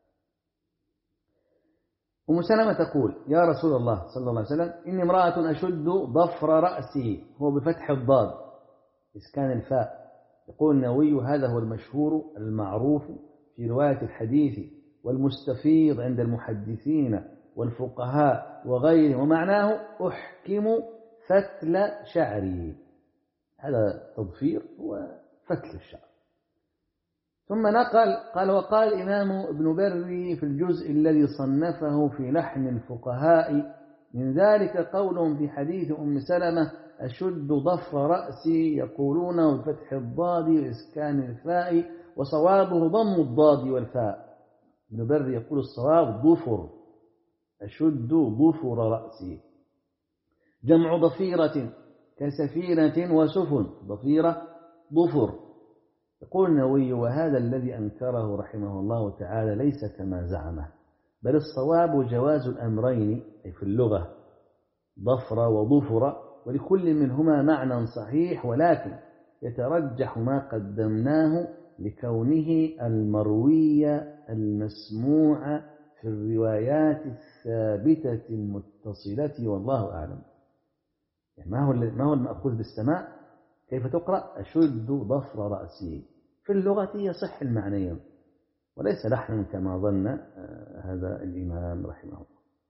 أم سلمة تقول: يا رسول الله صلى الله عليه وسلم، إني امرأة أشد ضفر رأسي، هو بفتح الضاد إسكان الفاء. يقول النووي: هذا هو المشهور المعروف في رواية الحديث والمستفيض عند المحدثين والفقهاء وغيرهم، ومعناه أحكم فتل شعري. هذا تضفير هو فتل الشعر. ثم قال: وقال الإمام ابن بري في الجزء الذي صنفه في لحن الفقهاء من ذلك قولهم في حديث أم سلمة: أشد ضفر رأسي، يقولونه بفتح الضاد وإسكان الفاء، وصوابه ضم الضاد والفاء. ابن بري يقول الصواب ضفر، أشد ضفر رأسي. جمع ضفيرة كسفينة وسفن، ضفيرة ضفر. يقول النووي: وهذا الذي أنكره رحمه الله تعالى ليس كما زعمه، بل الصواب جواز الأمرين أي في اللغة، ضفر وضفر، ولكل منهما معنى صحيح، ولكن يترجح ما قدمناه لكونه المروي المسموع في الروايات الثابتة المتصلة، والله أعلم. يعني ما هو المأخوذ بالسماع؟ كيف تقرأ؟ أشد ضفر رأسي. في اللغة يصح المعنيين وليس لحنا كما ظن هذا الإمام رحمه الله.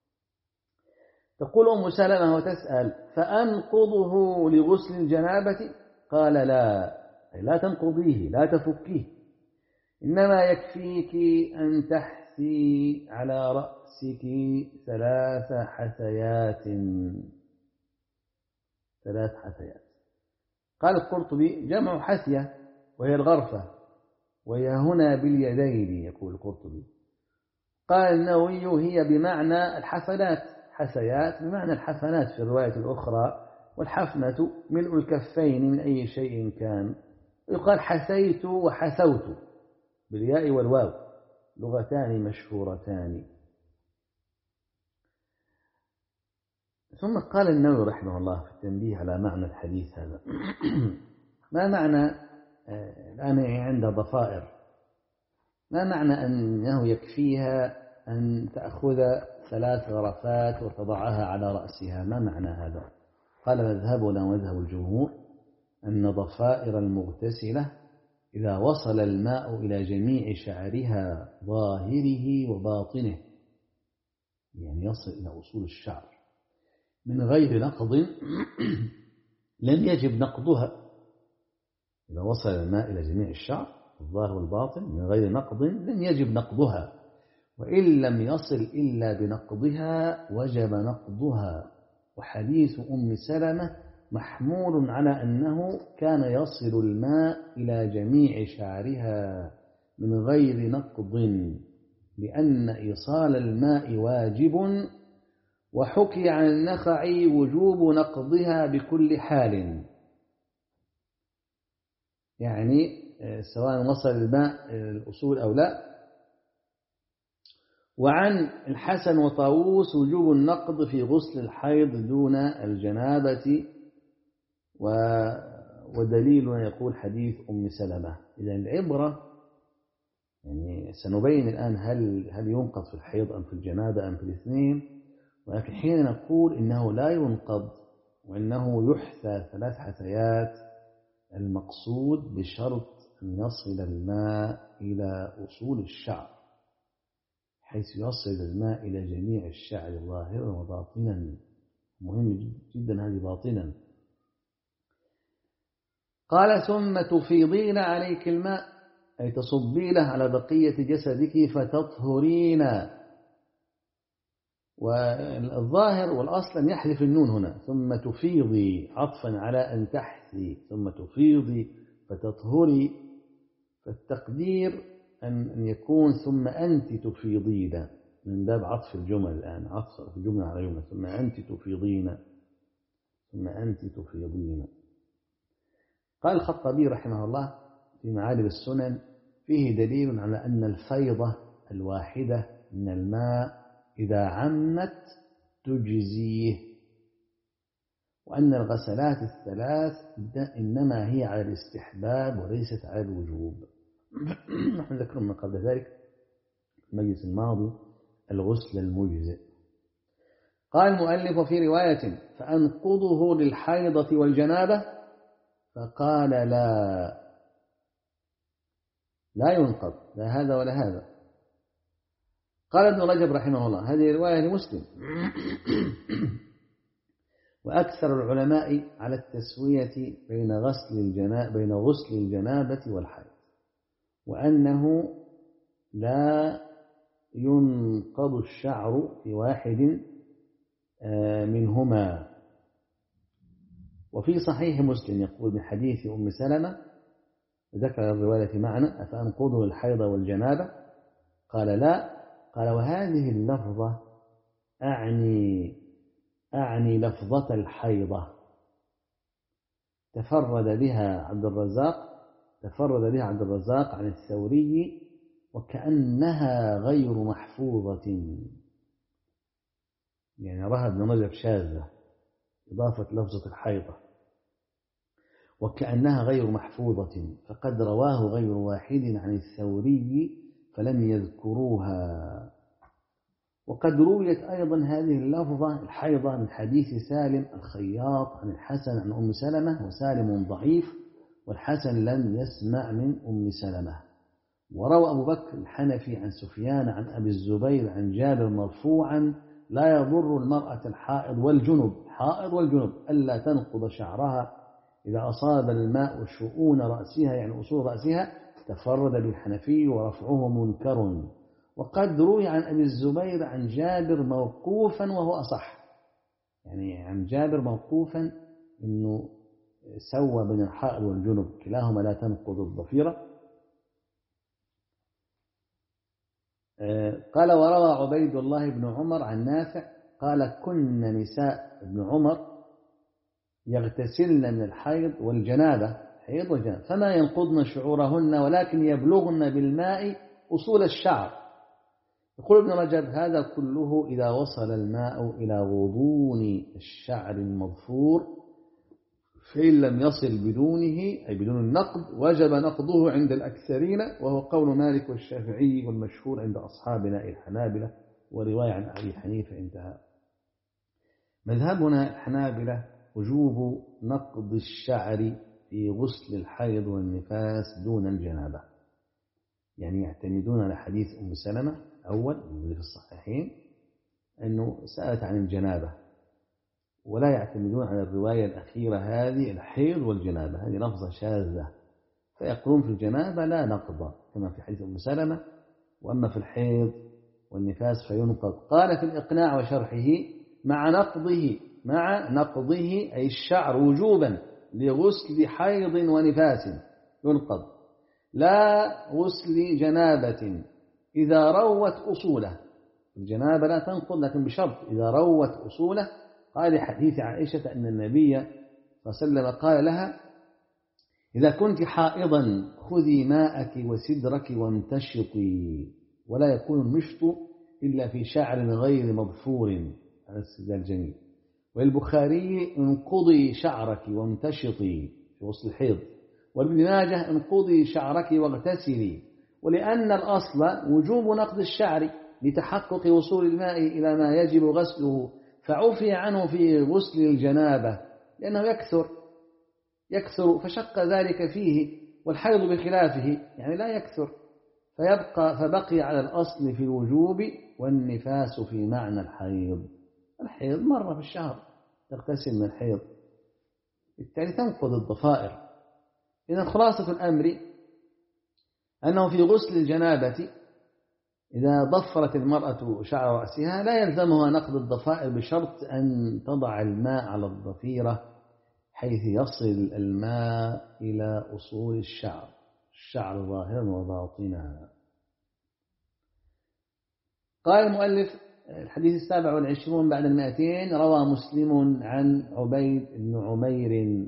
تقول أم سلمة وتسأل: فأنقضه لغسل الجنابة؟ قال: لا تنقضيه، لا تفكيه، إنما يكفيك أن تحثي على رأسك 3 حثيات. 3 حثيات. قال القرطبي: جمع حثية وهي الغرفة، وهي هنا باليدين. يقول القرطبي. قال النووي: هي بمعنى الحفنات، حثيات بمعنى الحفنات في الرواية الأخرى، والحفنة ملء الكفين من أي شيء كان. يقال حثيت وحثوت بالياء والواو، لغتان مشهورتان. ثم قال النووي رحمه الله في التنبيه على معنى الحديث هذا: ما معنى الآن عند ضفائر، ما معنى أنه يكفيها أن تأخذ 3 غرفات وتضعها على رأسها؟ ما معنى هذا؟ قال: مذهبنا ومذهب الجمهور أن ضفائر المغتسلة إذا وصل الماء إلى جميع شعرها ظاهره وباطنه، يعني يصل إلى أصول الشعر من غير نقض، لم يجب نقضها. إذا وصل الماء إلى جميع الشعر الظاهر والباطن من غير نقض لم يجب نقضها، وإن لم يصل إلا بنقضها وجب نقضها. وحديث أم سلمة محمول على أنه كان يصل الماء إلى جميع شعرها من غير نقض، لأن إيصال الماء واجب، وحكي عن النخعي وجوب نقضها بكل حال، يعني سواء وصل الماء الأصول أو لا. وعن الحسن وطاووس وجوب النقض في غسل الحيض دون الجنابة، ودليل يقول حديث أم سلمة. إذا العبرة، يعني سنبين الآن هل ينقض في الحيض أم في الجنابة أم في الاثنين، ولكن حين نقول إنه لا ينقض وإنه يحثى 3 حثيات، المقصود بشرط أن يصل الماء إلى أصول الشعر، حيث يصل الماء إلى جميع الشعر ظاهرا وباطنا. مهم جدا هذه باطنا. قال: ثم تفيضين عليك الماء، أي تصبينه على بقية جسدك فتطهرين. والظاهر والأصل أن يحذف النون هنا، ثم تفيضي، عطفا على أن تحثي، ثم تفيضي فتطهري، فالتقدير أن يكون ثم أنت تفيضين، من باب عطف الجمل الآن، عطف جملة على جملة، ثم أنت تفيضين، ثم أنت تفيضين. قال الخطابي رحمه الله في معالم السنن: فيه دليل على أن الفيضة الواحدة من الماء إذا عمت تجزيه، وأن الغسلات الثلاث إنما هي على الاستحباب وليست على الوجوب. نحن ذكرنا من قبل ذلك في المجلس الماضي الغسل المجزئ. قال المؤلف: وفي رواية: فأنقضه للحيضة والجنابة، فقال: لا ينقض، لا هذا ولا هذا. قال ابن رجب رحمه الله: هذه رواية لمسلم. وأكثر العلماء على التسوية بين غسل الجنابة والحيض، وأنه لا ينقض الشعر في واحد منهما. وفي صحيح مسلم يقول من حديث أم سلمة، ذكر الرواية معنا: أفأنقضه الحيض والجنابة؟ قال: لا. قال: وهذه اللفظة أعني لفظة الحيضة، تفرد بها عبد الرزاق عن الثوري، وكأنها غير محفوظة. يعني رأى ابن رجب شاذة إضافة لفظة الحيضة، وكأنها غير محفوظة، فقد رواه غير واحد عن الثوري فلم يذكروها. وقد رويت أيضا هذه اللفظة الحيضة من حديث سالم الخياط عن الحسن عن أم سلمة، وسالم ضعيف، والحسن لم يسمع من أم سلمة. وروى أبو بكر الحنفي عن سفيان عن أبي الزبير عن جابر مرفوعا: لا يضر المرأة الحائض والجنب ألا تنقض شعرها إذا أصاب الماء شؤون رأسها، يعني أصول رأسها. تفرد بالحنفي ورفعه منكر. وقد روي عن أبي الزبير عن جابر موقوفا وهو أصح، يعني عن جابر موقوفا أنه سوى بين الحائض والجنب كلاهما لا تنقض الضفيرة. قال: وروى عبيد الله بن عمر عن نافع قال: كن نساء ابن عمر يغتسلن من الحيض والجنابة، فما ينقضن شعورهن ولكن يبلغن بالماء أصول الشعر. يقول ابن رجب: هذا كله إذا وصل الماء إلى غضون الشعر المظفور، فإن لم يصل بدونه أي بدون النقض وجب نقضه عند الأكثرين، وهو قول مالك والشافعي والمشهور عند أصحابنا الحنابلة، ورواية عن أبي حنيفة. انتهى. مذهبنا الحنابلة وجوب نقض الشعر في غسل الحيض والنفاس دون الجنابة، يعني يعتمدون على حديث أم سلمة أول الذي في الصحيحين أنه سألت عن الجنابة، ولا يعتمدون على الرواية الأخيرة هذه الحيض والجنابة، هذه لفظة شاذة، فيقولون في الجنابة لا نقض كما في حديث أم سلمة، وأما في الحيض والنفاس فينقض. قال في الإقناع وشرحه: مع نقضه أي الشعر وجوبا لغسل حيض ونفاس ينقض، لا غسل جنابة إذا روت أصوله. الجنابة لا تنقض لكن بشرط إذا روت أصوله. قال حديث عائشة أن النبي صلى الله عليه وسلم قال لها: إذا كنت حائضا خذي ماءك وسدرك وامتشطي، ولا يكون المشط إلا في شعر غير مظفور. هذا السدال الجميل. والبخاري: انقضي شعرك وامتشطي في غسل الحيض. وابن ماجه: انقضي شعرك واغتسلي. ولأن الأصل وجوب نقض الشعر لتحقق وصول الماء إلى ما يجب غسله، فعفي عنه في غسل الجنابة لأنه يكثر فشق ذلك فيه، والحيض بخلافه يعني لا يكثر، فبقي على الأصل في الوجوب، والنفاس في معنى الحيض مرة في الشهر تغتسل من الحيض، بالتالي تنقض الضفائر. إذن خلاصة الأمر أنه في غسل الجنابة إذا ضفرت المرأة شعر رأسها لا يلزمها نقض الضفائر بشرط أن تضع الماء على الضفيرة حيث يصل الماء إلى أصول الشعر، ظاهرا وباطنا. قال المؤلف الحديث 27 بعد 200. روى مسلم عن عبيد بن عمير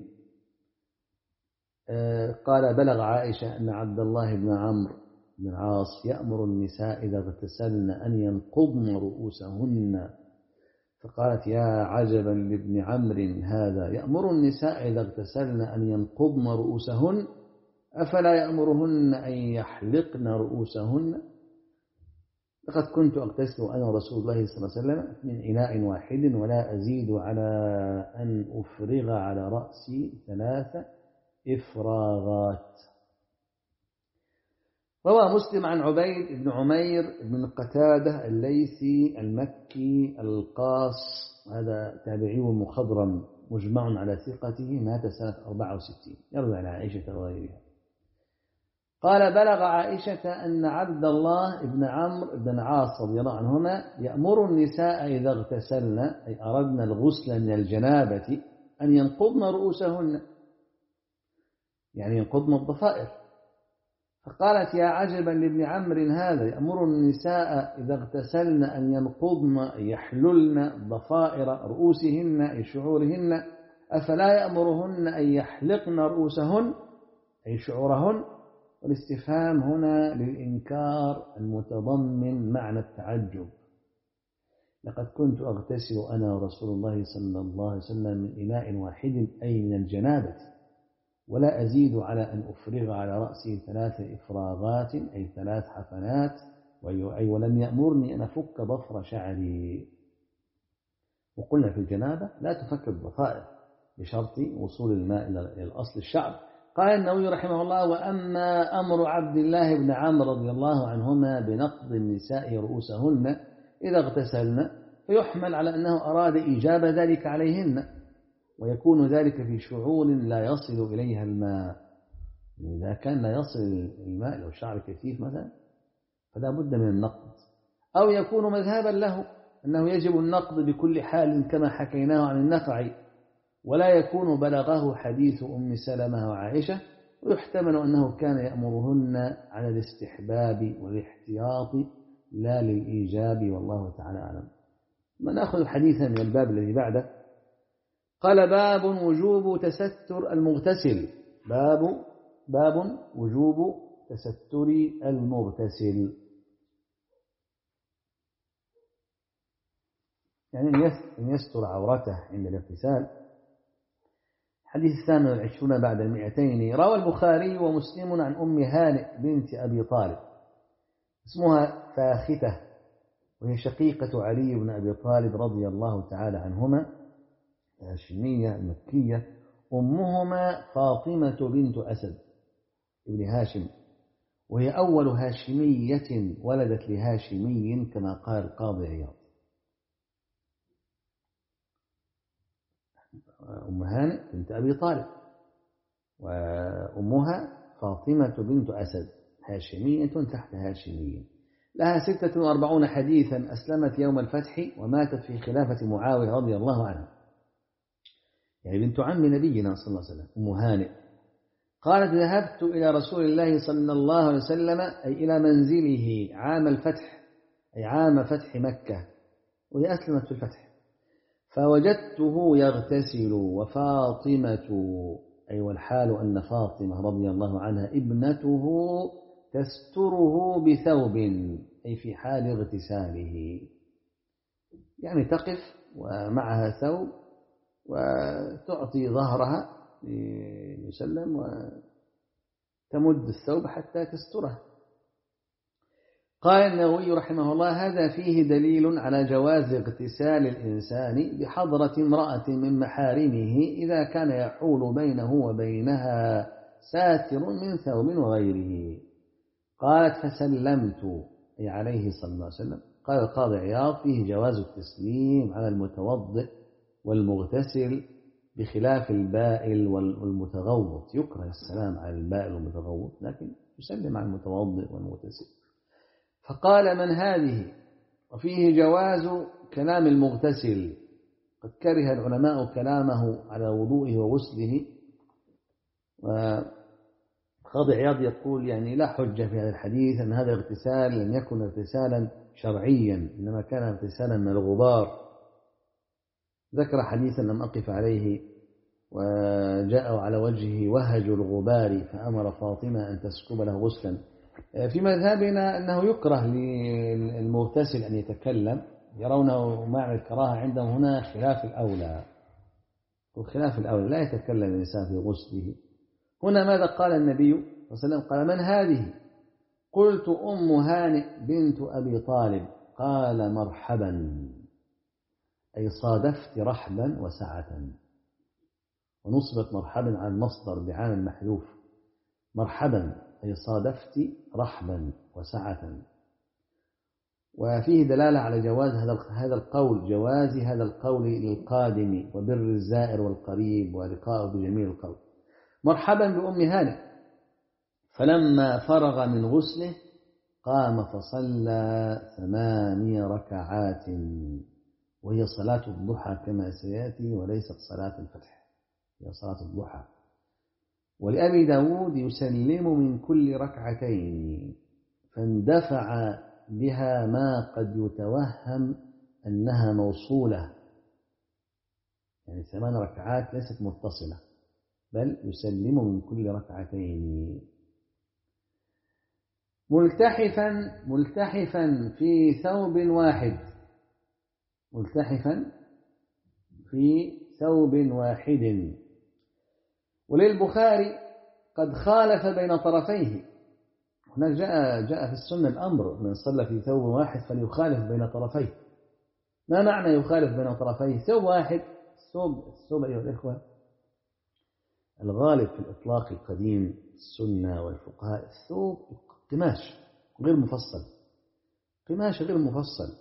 قال بلغ عائشة أن عبد الله بن عمرو بن العاص يأمر النساء إذا اغتسلن أن ينقضن رؤوسهن، فقالت يا عجبا لابن عمرو هذا يأمر النساء إذا اغتسلن أن ينقضن رؤوسهن أفلا يأمرهن أن يحلقن رؤوسهن؟ لقد كنت أغتسل أنا ورسول الله صلى الله عليه وسلم من إناء واحد ولا أزيد على أن أفرغ على رأسي 3 إفراغات. روى مسلم عن عبيد بن عمير بن قتادة الليثي المكي القاص، هذا تابعي مخضرم مجمع على ثقته، مات سنة 64، يروي عن عائشة وغيرها. قال بلغ عائشة أن عبد الله بن عمرو بن العاص رضي الله عنهما يأمر النساء إذا اغتسلن أي أردنا الغسل من الجنابة أن ينقضن رؤوسهن، يعني ينقضن الضفائر. فقالت يا عجبا لابن عمرو هذا يأمر النساء إذا اغتسلن أن ينقضن يحللن ضفائر رؤوسهن أي شعورهن أفلا يأمرهن أن يحلقن رؤوسهن أي شعورهن؟ والاستفهام هنا للإنكار المتضمن معنى التعجب. لقد كنت أغتسل أنا ورسول الله صلى الله عليه وسلم من إناء واحد أي من الجنابة ولا أزيد على أن أفرغ على رأسي 3 إفراغات أي 3 حفنات، أي ولم يأمرني أن أفك ضفر شعري. وقلنا في الجنابة لا تفك الضفائر بشرط وصول الماء إلى الأصل الشعر. قال النووي رحمه الله وأما أمر عبد الله بن عمرو رضي الله عنهما بنقض النساء رؤوسهن إذا اغتسلن فيحمل على أنه أراد إيجاب ذلك عليهن، ويكون ذلك في شعور لا يصل إليها الماء. إذا كان لا يصل الماء لو شعر كثيف مثلا فلا بد من النقض، أو يكون مذهبا له أنه يجب النقض بكل حال كما حكيناه عن النفع، ولا يكون بلغه حديث أم سلمة وعائشة، ويحتمل أنه كان يأمرهن على الاستحباب والاحتياط لا للإيجاب، والله تعالى أعلم. ما نأخذ حديثا من الباب الذي بعده. قال باب وجوب تستر المغتسل. باب وجوب تستر المغتسل، يعني أن يستر عورته عند الاغتسال. حديث 28 بعد 200. روى البخاري ومسلم عن أم هانئ بنت أبي طالب اسمها فاختة، وهي شقيقة علي بن أبي طالب رضي الله تعالى عنهما، هاشمية مكية، أمهما فاطمة بنت أسد ابن هاشم، وهي أول هاشمية ولدت لهاشمي كما قال القاضي عياض. أم هانئ بنت أبي طالب وأمها فاطمة بنت أسد هاشمية تحت هاشمية، لها 46 حديثا، أسلمت يوم الفتح وماتت في خلافة معاوية رضي الله عنه، يعني بنت عم نبينا صلى الله عليه وسلم أم هانئ. قالت ذهبت إلى رسول الله صلى الله عليه وسلم أي إلى منزله عام الفتح أي عام فتح مكة، وهي أسلمت في الفتح، فوجدته يغتسل وفاطمة أي والحال أن فاطمة رضي الله عنها ابنته تستره بثوب أي في حال اغتساله، يعني تقف ومعها ثوب وتعطي ظهرها ليسلم وتمد الثوب حتى تستره. قال النووي رحمه الله هذا فيه دليل على جواز اغتسال الإنسان بحضرة امرأة من محارمه إذا كان يحول بينه وبينها ساتر من ثوب وغيره. قالت فسلمت أي عليه صلى الله عليه وسلم. قال القاضي عياض فيه جواز التسليم على المتوضئ والمغتسل بخلاف البائل والمتغوط، يكره السلام على البائل والمتغوط لكن يسلم على المتوضئ والمغتسل. فقال من هذه؟ وفيه جواز كلام المغتسل، قد كره العلماء كلامه على وضوئه وغسله، وقاضي عياض يقول يعني لا حجة في هذا الحديث أن هذا اغتسال لم يكن اغتسالا شرعيا، إنما كان اغتسالا من الغبار. ذكر حديثا لم أقف عليه، وجاءوا على وجهه وهج الغبار فأمر فاطمة أن تسكب له غسلا. في مذهبنا أنه يكره للمغتسل أن يتكلم، يرونه معنى الكراهة عندهم هنا خلاف الأولى، وخلاف الأولى لا يتكلم الإنسان في غسله. هنا ماذا قال النبي صلى الله عليه وسلم؟ قال: من هذه؟ قلت: أم هانئ بنت أبي طالب. قال: مرحبا، أي صادفت رحبا وسعة. ونصبت مرحبا على المصدر بعامل محذوف. مرحبا أي صادفت رحبا وسعة. وفيه دلالة على جواز هذا القول، جواز هذا القول للقادم وبر الزائر والقريب ولقاءه بجميل القول. مرحبا بأم هانئ. فلما فرغ من غسله قام فصلى 8 ركعات، وهي صلاة الضحى كما سيأتي، وليست صلاة الفتح، هي صلاة الضحى. ولأبي داود يسلم من كل ركعتين، فاندفع بها ما قد يتوهم أنها موصولة، يعني 8 ركعات ليست متصلة، بل يسلم من كل ركعتين. ملتحفا في ثوب واحد، ملتحفا في ثوب واحد. وللبخاري قد خالف بين طرفيه. هناك جاء في السنة الأمر: من صلى في ثوب واحد فليخالف بين طرفيه. ما معنى يخالف بين طرفيه؟ ثوب واحد، الثوب أيها الإخوة الغالب في الإطلاق القديم السنة والفقهاء، الثوب قماش غير مفصل، قماش غير مفصل.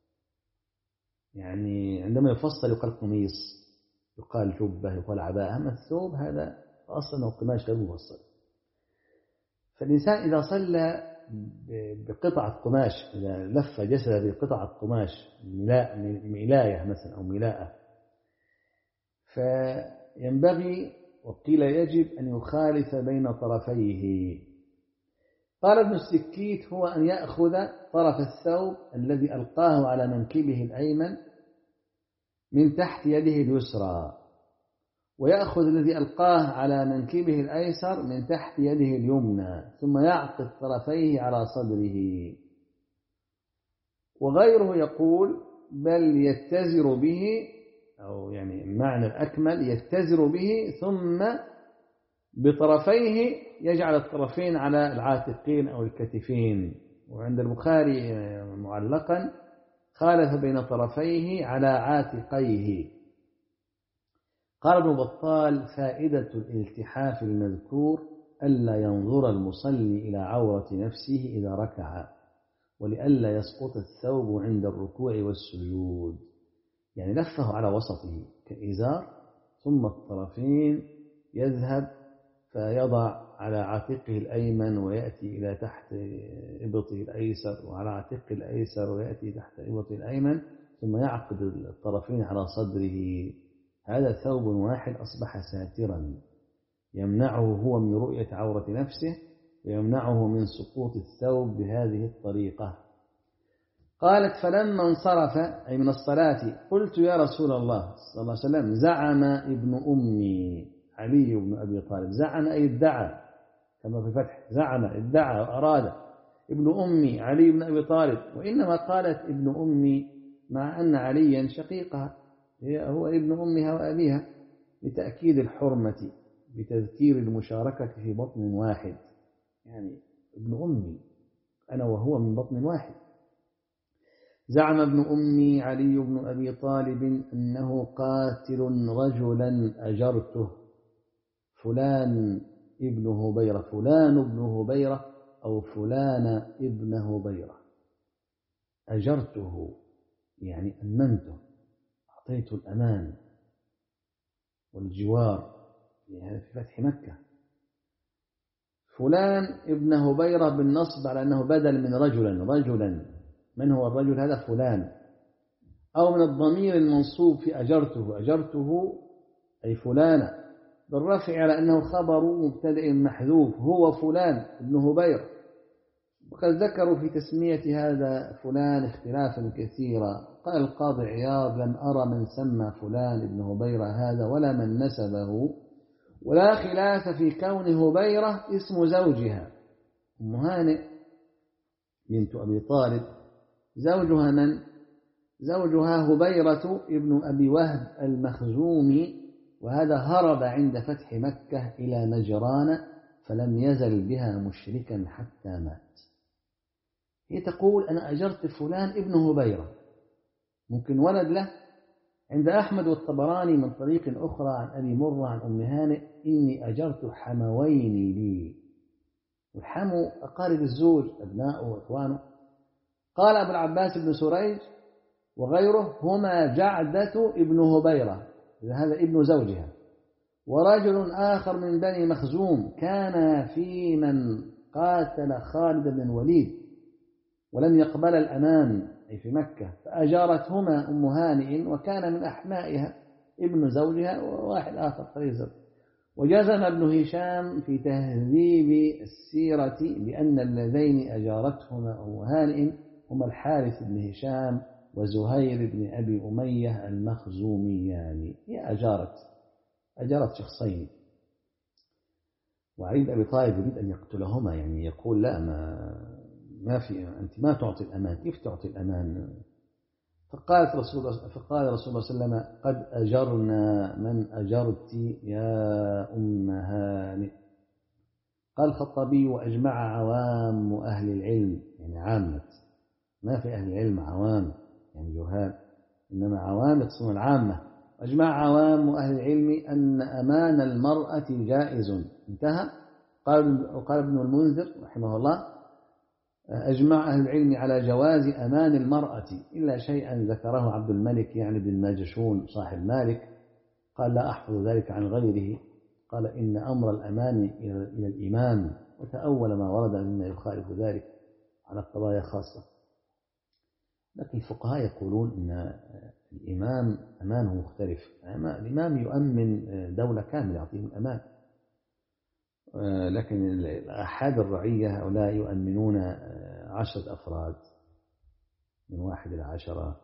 يعني عندما يفصل يقال قميص، يقال جبة، يقال عباءة. أما الثوب هذا أصلا قماش غير مفصل. فالإنسان إذا صلى بقطعة قماش، إذا لف جسده بقطعة قماش ملاية مثلا أو ملاءة، فينبغي وقيل يجب أن يخالف بين طرفيه. قال ابن السكيت: هو أن يأخذ طرف الثوب الذي ألقاه على منكبه الأيمن من تحت يده اليسرى، ويأخذ الذي ألقاه على منكبه الأيسر من تحت يده اليمنى، ثم يعقد طرفيه على صدره. وغيره يقول: بل يتزر به، أو يعني المعنى الأكمل يتزر به ثم بطرفيه يجعل الطرفين على العاتقين أو الكتفين. وعند البخاري معلقا: خالف بين طرفيه على عاتقيه. قال ابن بطال: فائدة الالتحاف المذكور ألا ينظر المصلي إلى عورة نفسه إذا ركع، ولئلا يسقط الثوب عند الركوع والسجود. يعني لفه على وسطه كالإزار، ثم الطرفين يذهب فيضع على عاتقه الأيمن ويأتي إلى تحت إبطه الأيسر، وعلى عاتقه الأيسر ويأتي تحت إبطه الأيمن، ثم يعقد الطرفين على صدره. هذا ثوب واحد أصبح ساترا، يمنعه هو من رؤية عورة نفسه، ويمنعه من سقوط الثوب بهذه الطريقة. قالت: فلما انصرف أي من الصلاة قلت: يا رسول الله صلى الله عليه وسلم، زعم ابن أمي علي بن أبي طالب. زعم أي ادعى، كما في الفتح: زعم ادعى وأراد ابن أمي علي بن أبي طالب. وإنما قالت ابن أمي مع أن عليا شقيقها، هو ابن أمها وأبيها، لتأكيد الحرمة بتذكير المشاركة في بطن واحد. يعني ابن أمي أنا وهو من بطن واحد. زعم ابن أمي علي بن أبي طالب أنه قاتل رجلا أجرته، فلان ابن هبيرة، فلان ابن هبيرة أو فلان ابن هبيرة. أجرته يعني أمنته، أعطيت الأمان والجوار، يعني في فتح مكة. فلان ابن هبيرة بالنصب على أنه بدل من رجلا. من هو الرجل؟ هذا فلان. أو من الضمير المنصوب في أجرته أي فلان، بالرفع على أنه خبر مبتدأ محذوف، هو فلان ابن هبيرة. وقد ذكروا في تسمية هذا فلان اختلافا كثيرا. قال القاضي عياض: لم أرى من سمى فلان ابن هبيرة هذا ولا من نسبه، ولا خلاف في كون هبيرة اسم زوجها. أم هانئ بنت أبي طالب زوجها من؟ زوجها هبيرة ابن أبي وهب المخزومي، وهذا هرب عند فتح مكة إلى نجران فلم يزل بها مشركا حتى مات. هي تقول: أنا أجرت فلان ابن هبيرة، ممكن ولد له. عند أحمد والطبراني من طريق أخرى عن أبي مرة عن أم هانئ: إني أجرت حموين لي. والحمو أقارب الزوج، أبناؤه وإخوانه. قال أبو العباس بن سريج وغيره: هما جعدة ابن هبيرة، هذا ابن زوجها، ورجل آخر من بني مخزوم كان في من قاتل خالد بن الوليد ولم يقبل الأمان، أي في مكة، فأجارتهما أم هانئ، وكان من أحمائها ابن زوجها وواحد آخر قريب. وجزم ابن هشام في تهذيب السيرة بأن اللذين أجارتهما أم هانئ هما الحارث بن هشام وزهير بن أبي أمية المخزوميان. هي أجارت شخصين، وعلي بن أبي طالب يريد أن يقتلهما، يعني يقول: لا، ما في، أنت ما تعطي الأمان، كيف تعطي الأمان؟ فقال رسول الله صلى الله عليه وسلم: قد أجرنا من أجرت يا أم هانئ. قال الخطابي: وأجمع عوام أهل العلم، يعني عامة، ما في أهل العلم عوام يعني جهال، إنما عوام يقصون العامة. أجمع عوام أهل العلم أن أمان المرأة جائز. انتهى. قال ابن المنذر رحمه الله: أجمع أهل العلم على جواز أمان المرأة إلا شيئا ذكره عبد الملك يعني بن ماجشون صاحب مالك، قال: لا أحفظ ذلك عن غيره. قال: إن أمر الأمان إلى الإمام، وتأول ما ورد مما يخالف ذلك على قضايا خاصة. لكن الفقهاء يقولون إن الإمام أمانه مختلف. الإمام يؤمن دولة كاملة، يعطيهم الأمان، لكن الأحد الرعية هؤلاء يؤمنون 10 أفراد، من 1 إلى 10،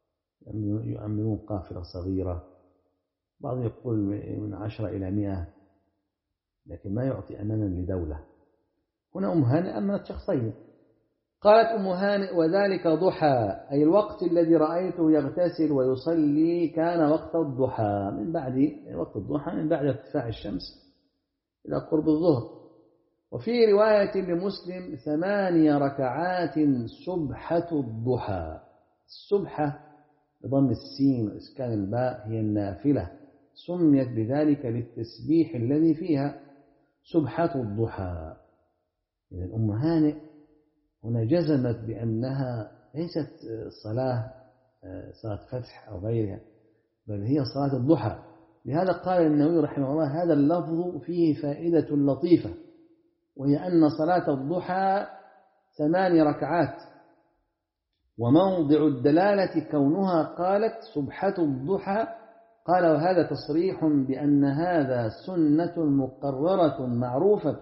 يؤمنون قافلة صغيرة، بعضهم يقول من 10 إلى 100، لكن ما يعطي أمانا لدولة. هنا أم هانئ أمنت شخصين. قالت أم هانئ: وذلك ضحى، أي الوقت الذي رأيته يغتسل ويصلي كان وقت الضحى، من بعد وقت الضحى، من بعد ارتفاع الشمس إلى قرب الظهر. وفي رواية لمسلم: 8 ركعات سبحة الضحى. السبحة بضم السين وإسكان الباء هي النافلة، سميت بذلك للتسبيح الذي فيها، سبحة الضحى. إذن أم هانئ هنا جزمت بأنها ليست صلاة فتح أو غيرها، بل هي صلاة الضحى. لهذا قال النووي رحمه الله: هذا اللفظ فيه فائدة لطيفة، وهي أن صلاة الضحى 8 ركعات، وموضع الدلالة كونها قالت سبحة الضحى. قال: وهذا تصريح بأن هذا سنة مقررة معروفة،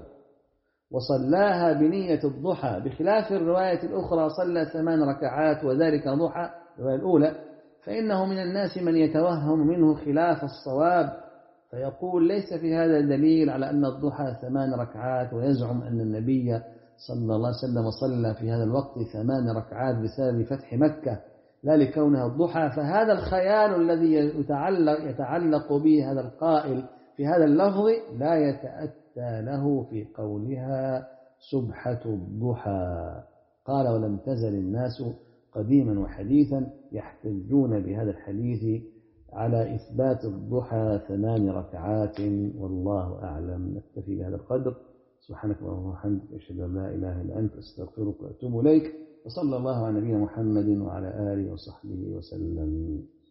وصلاها بنية الضحى، بخلاف الرواية الأخرى صلى 8 ركعات وذلك ضحى، الرواية الأولى. فإنه من الناس من يتوهم منه خلاف الصواب، فيقول: ليس في هذا دليل على أن الضحى 8 ركعات، ويزعم أن النبي صلى الله عليه وسلم صلى في هذا الوقت 8 ركعات بسبب فتح مكة، لا لكونها الضحى. فهذا الخيال الذي يتعلق به هذا القائل في هذا اللفظ لا يتأتى له في قولها سبحة الضحى. قال: ولم تزل الناس قديما وحديثا يحتجون بهذا الحديث على إثبات الضحى 8 ركعات، والله أعلم. نكتفي بهذا القدر. سبحانك اللهم وبحمدك، أشهد أن لا إله إلا أنت، أستغفرك وأتوب إليك. وصلى الله على نبينا محمد وعلى آله وصحبه وسلم.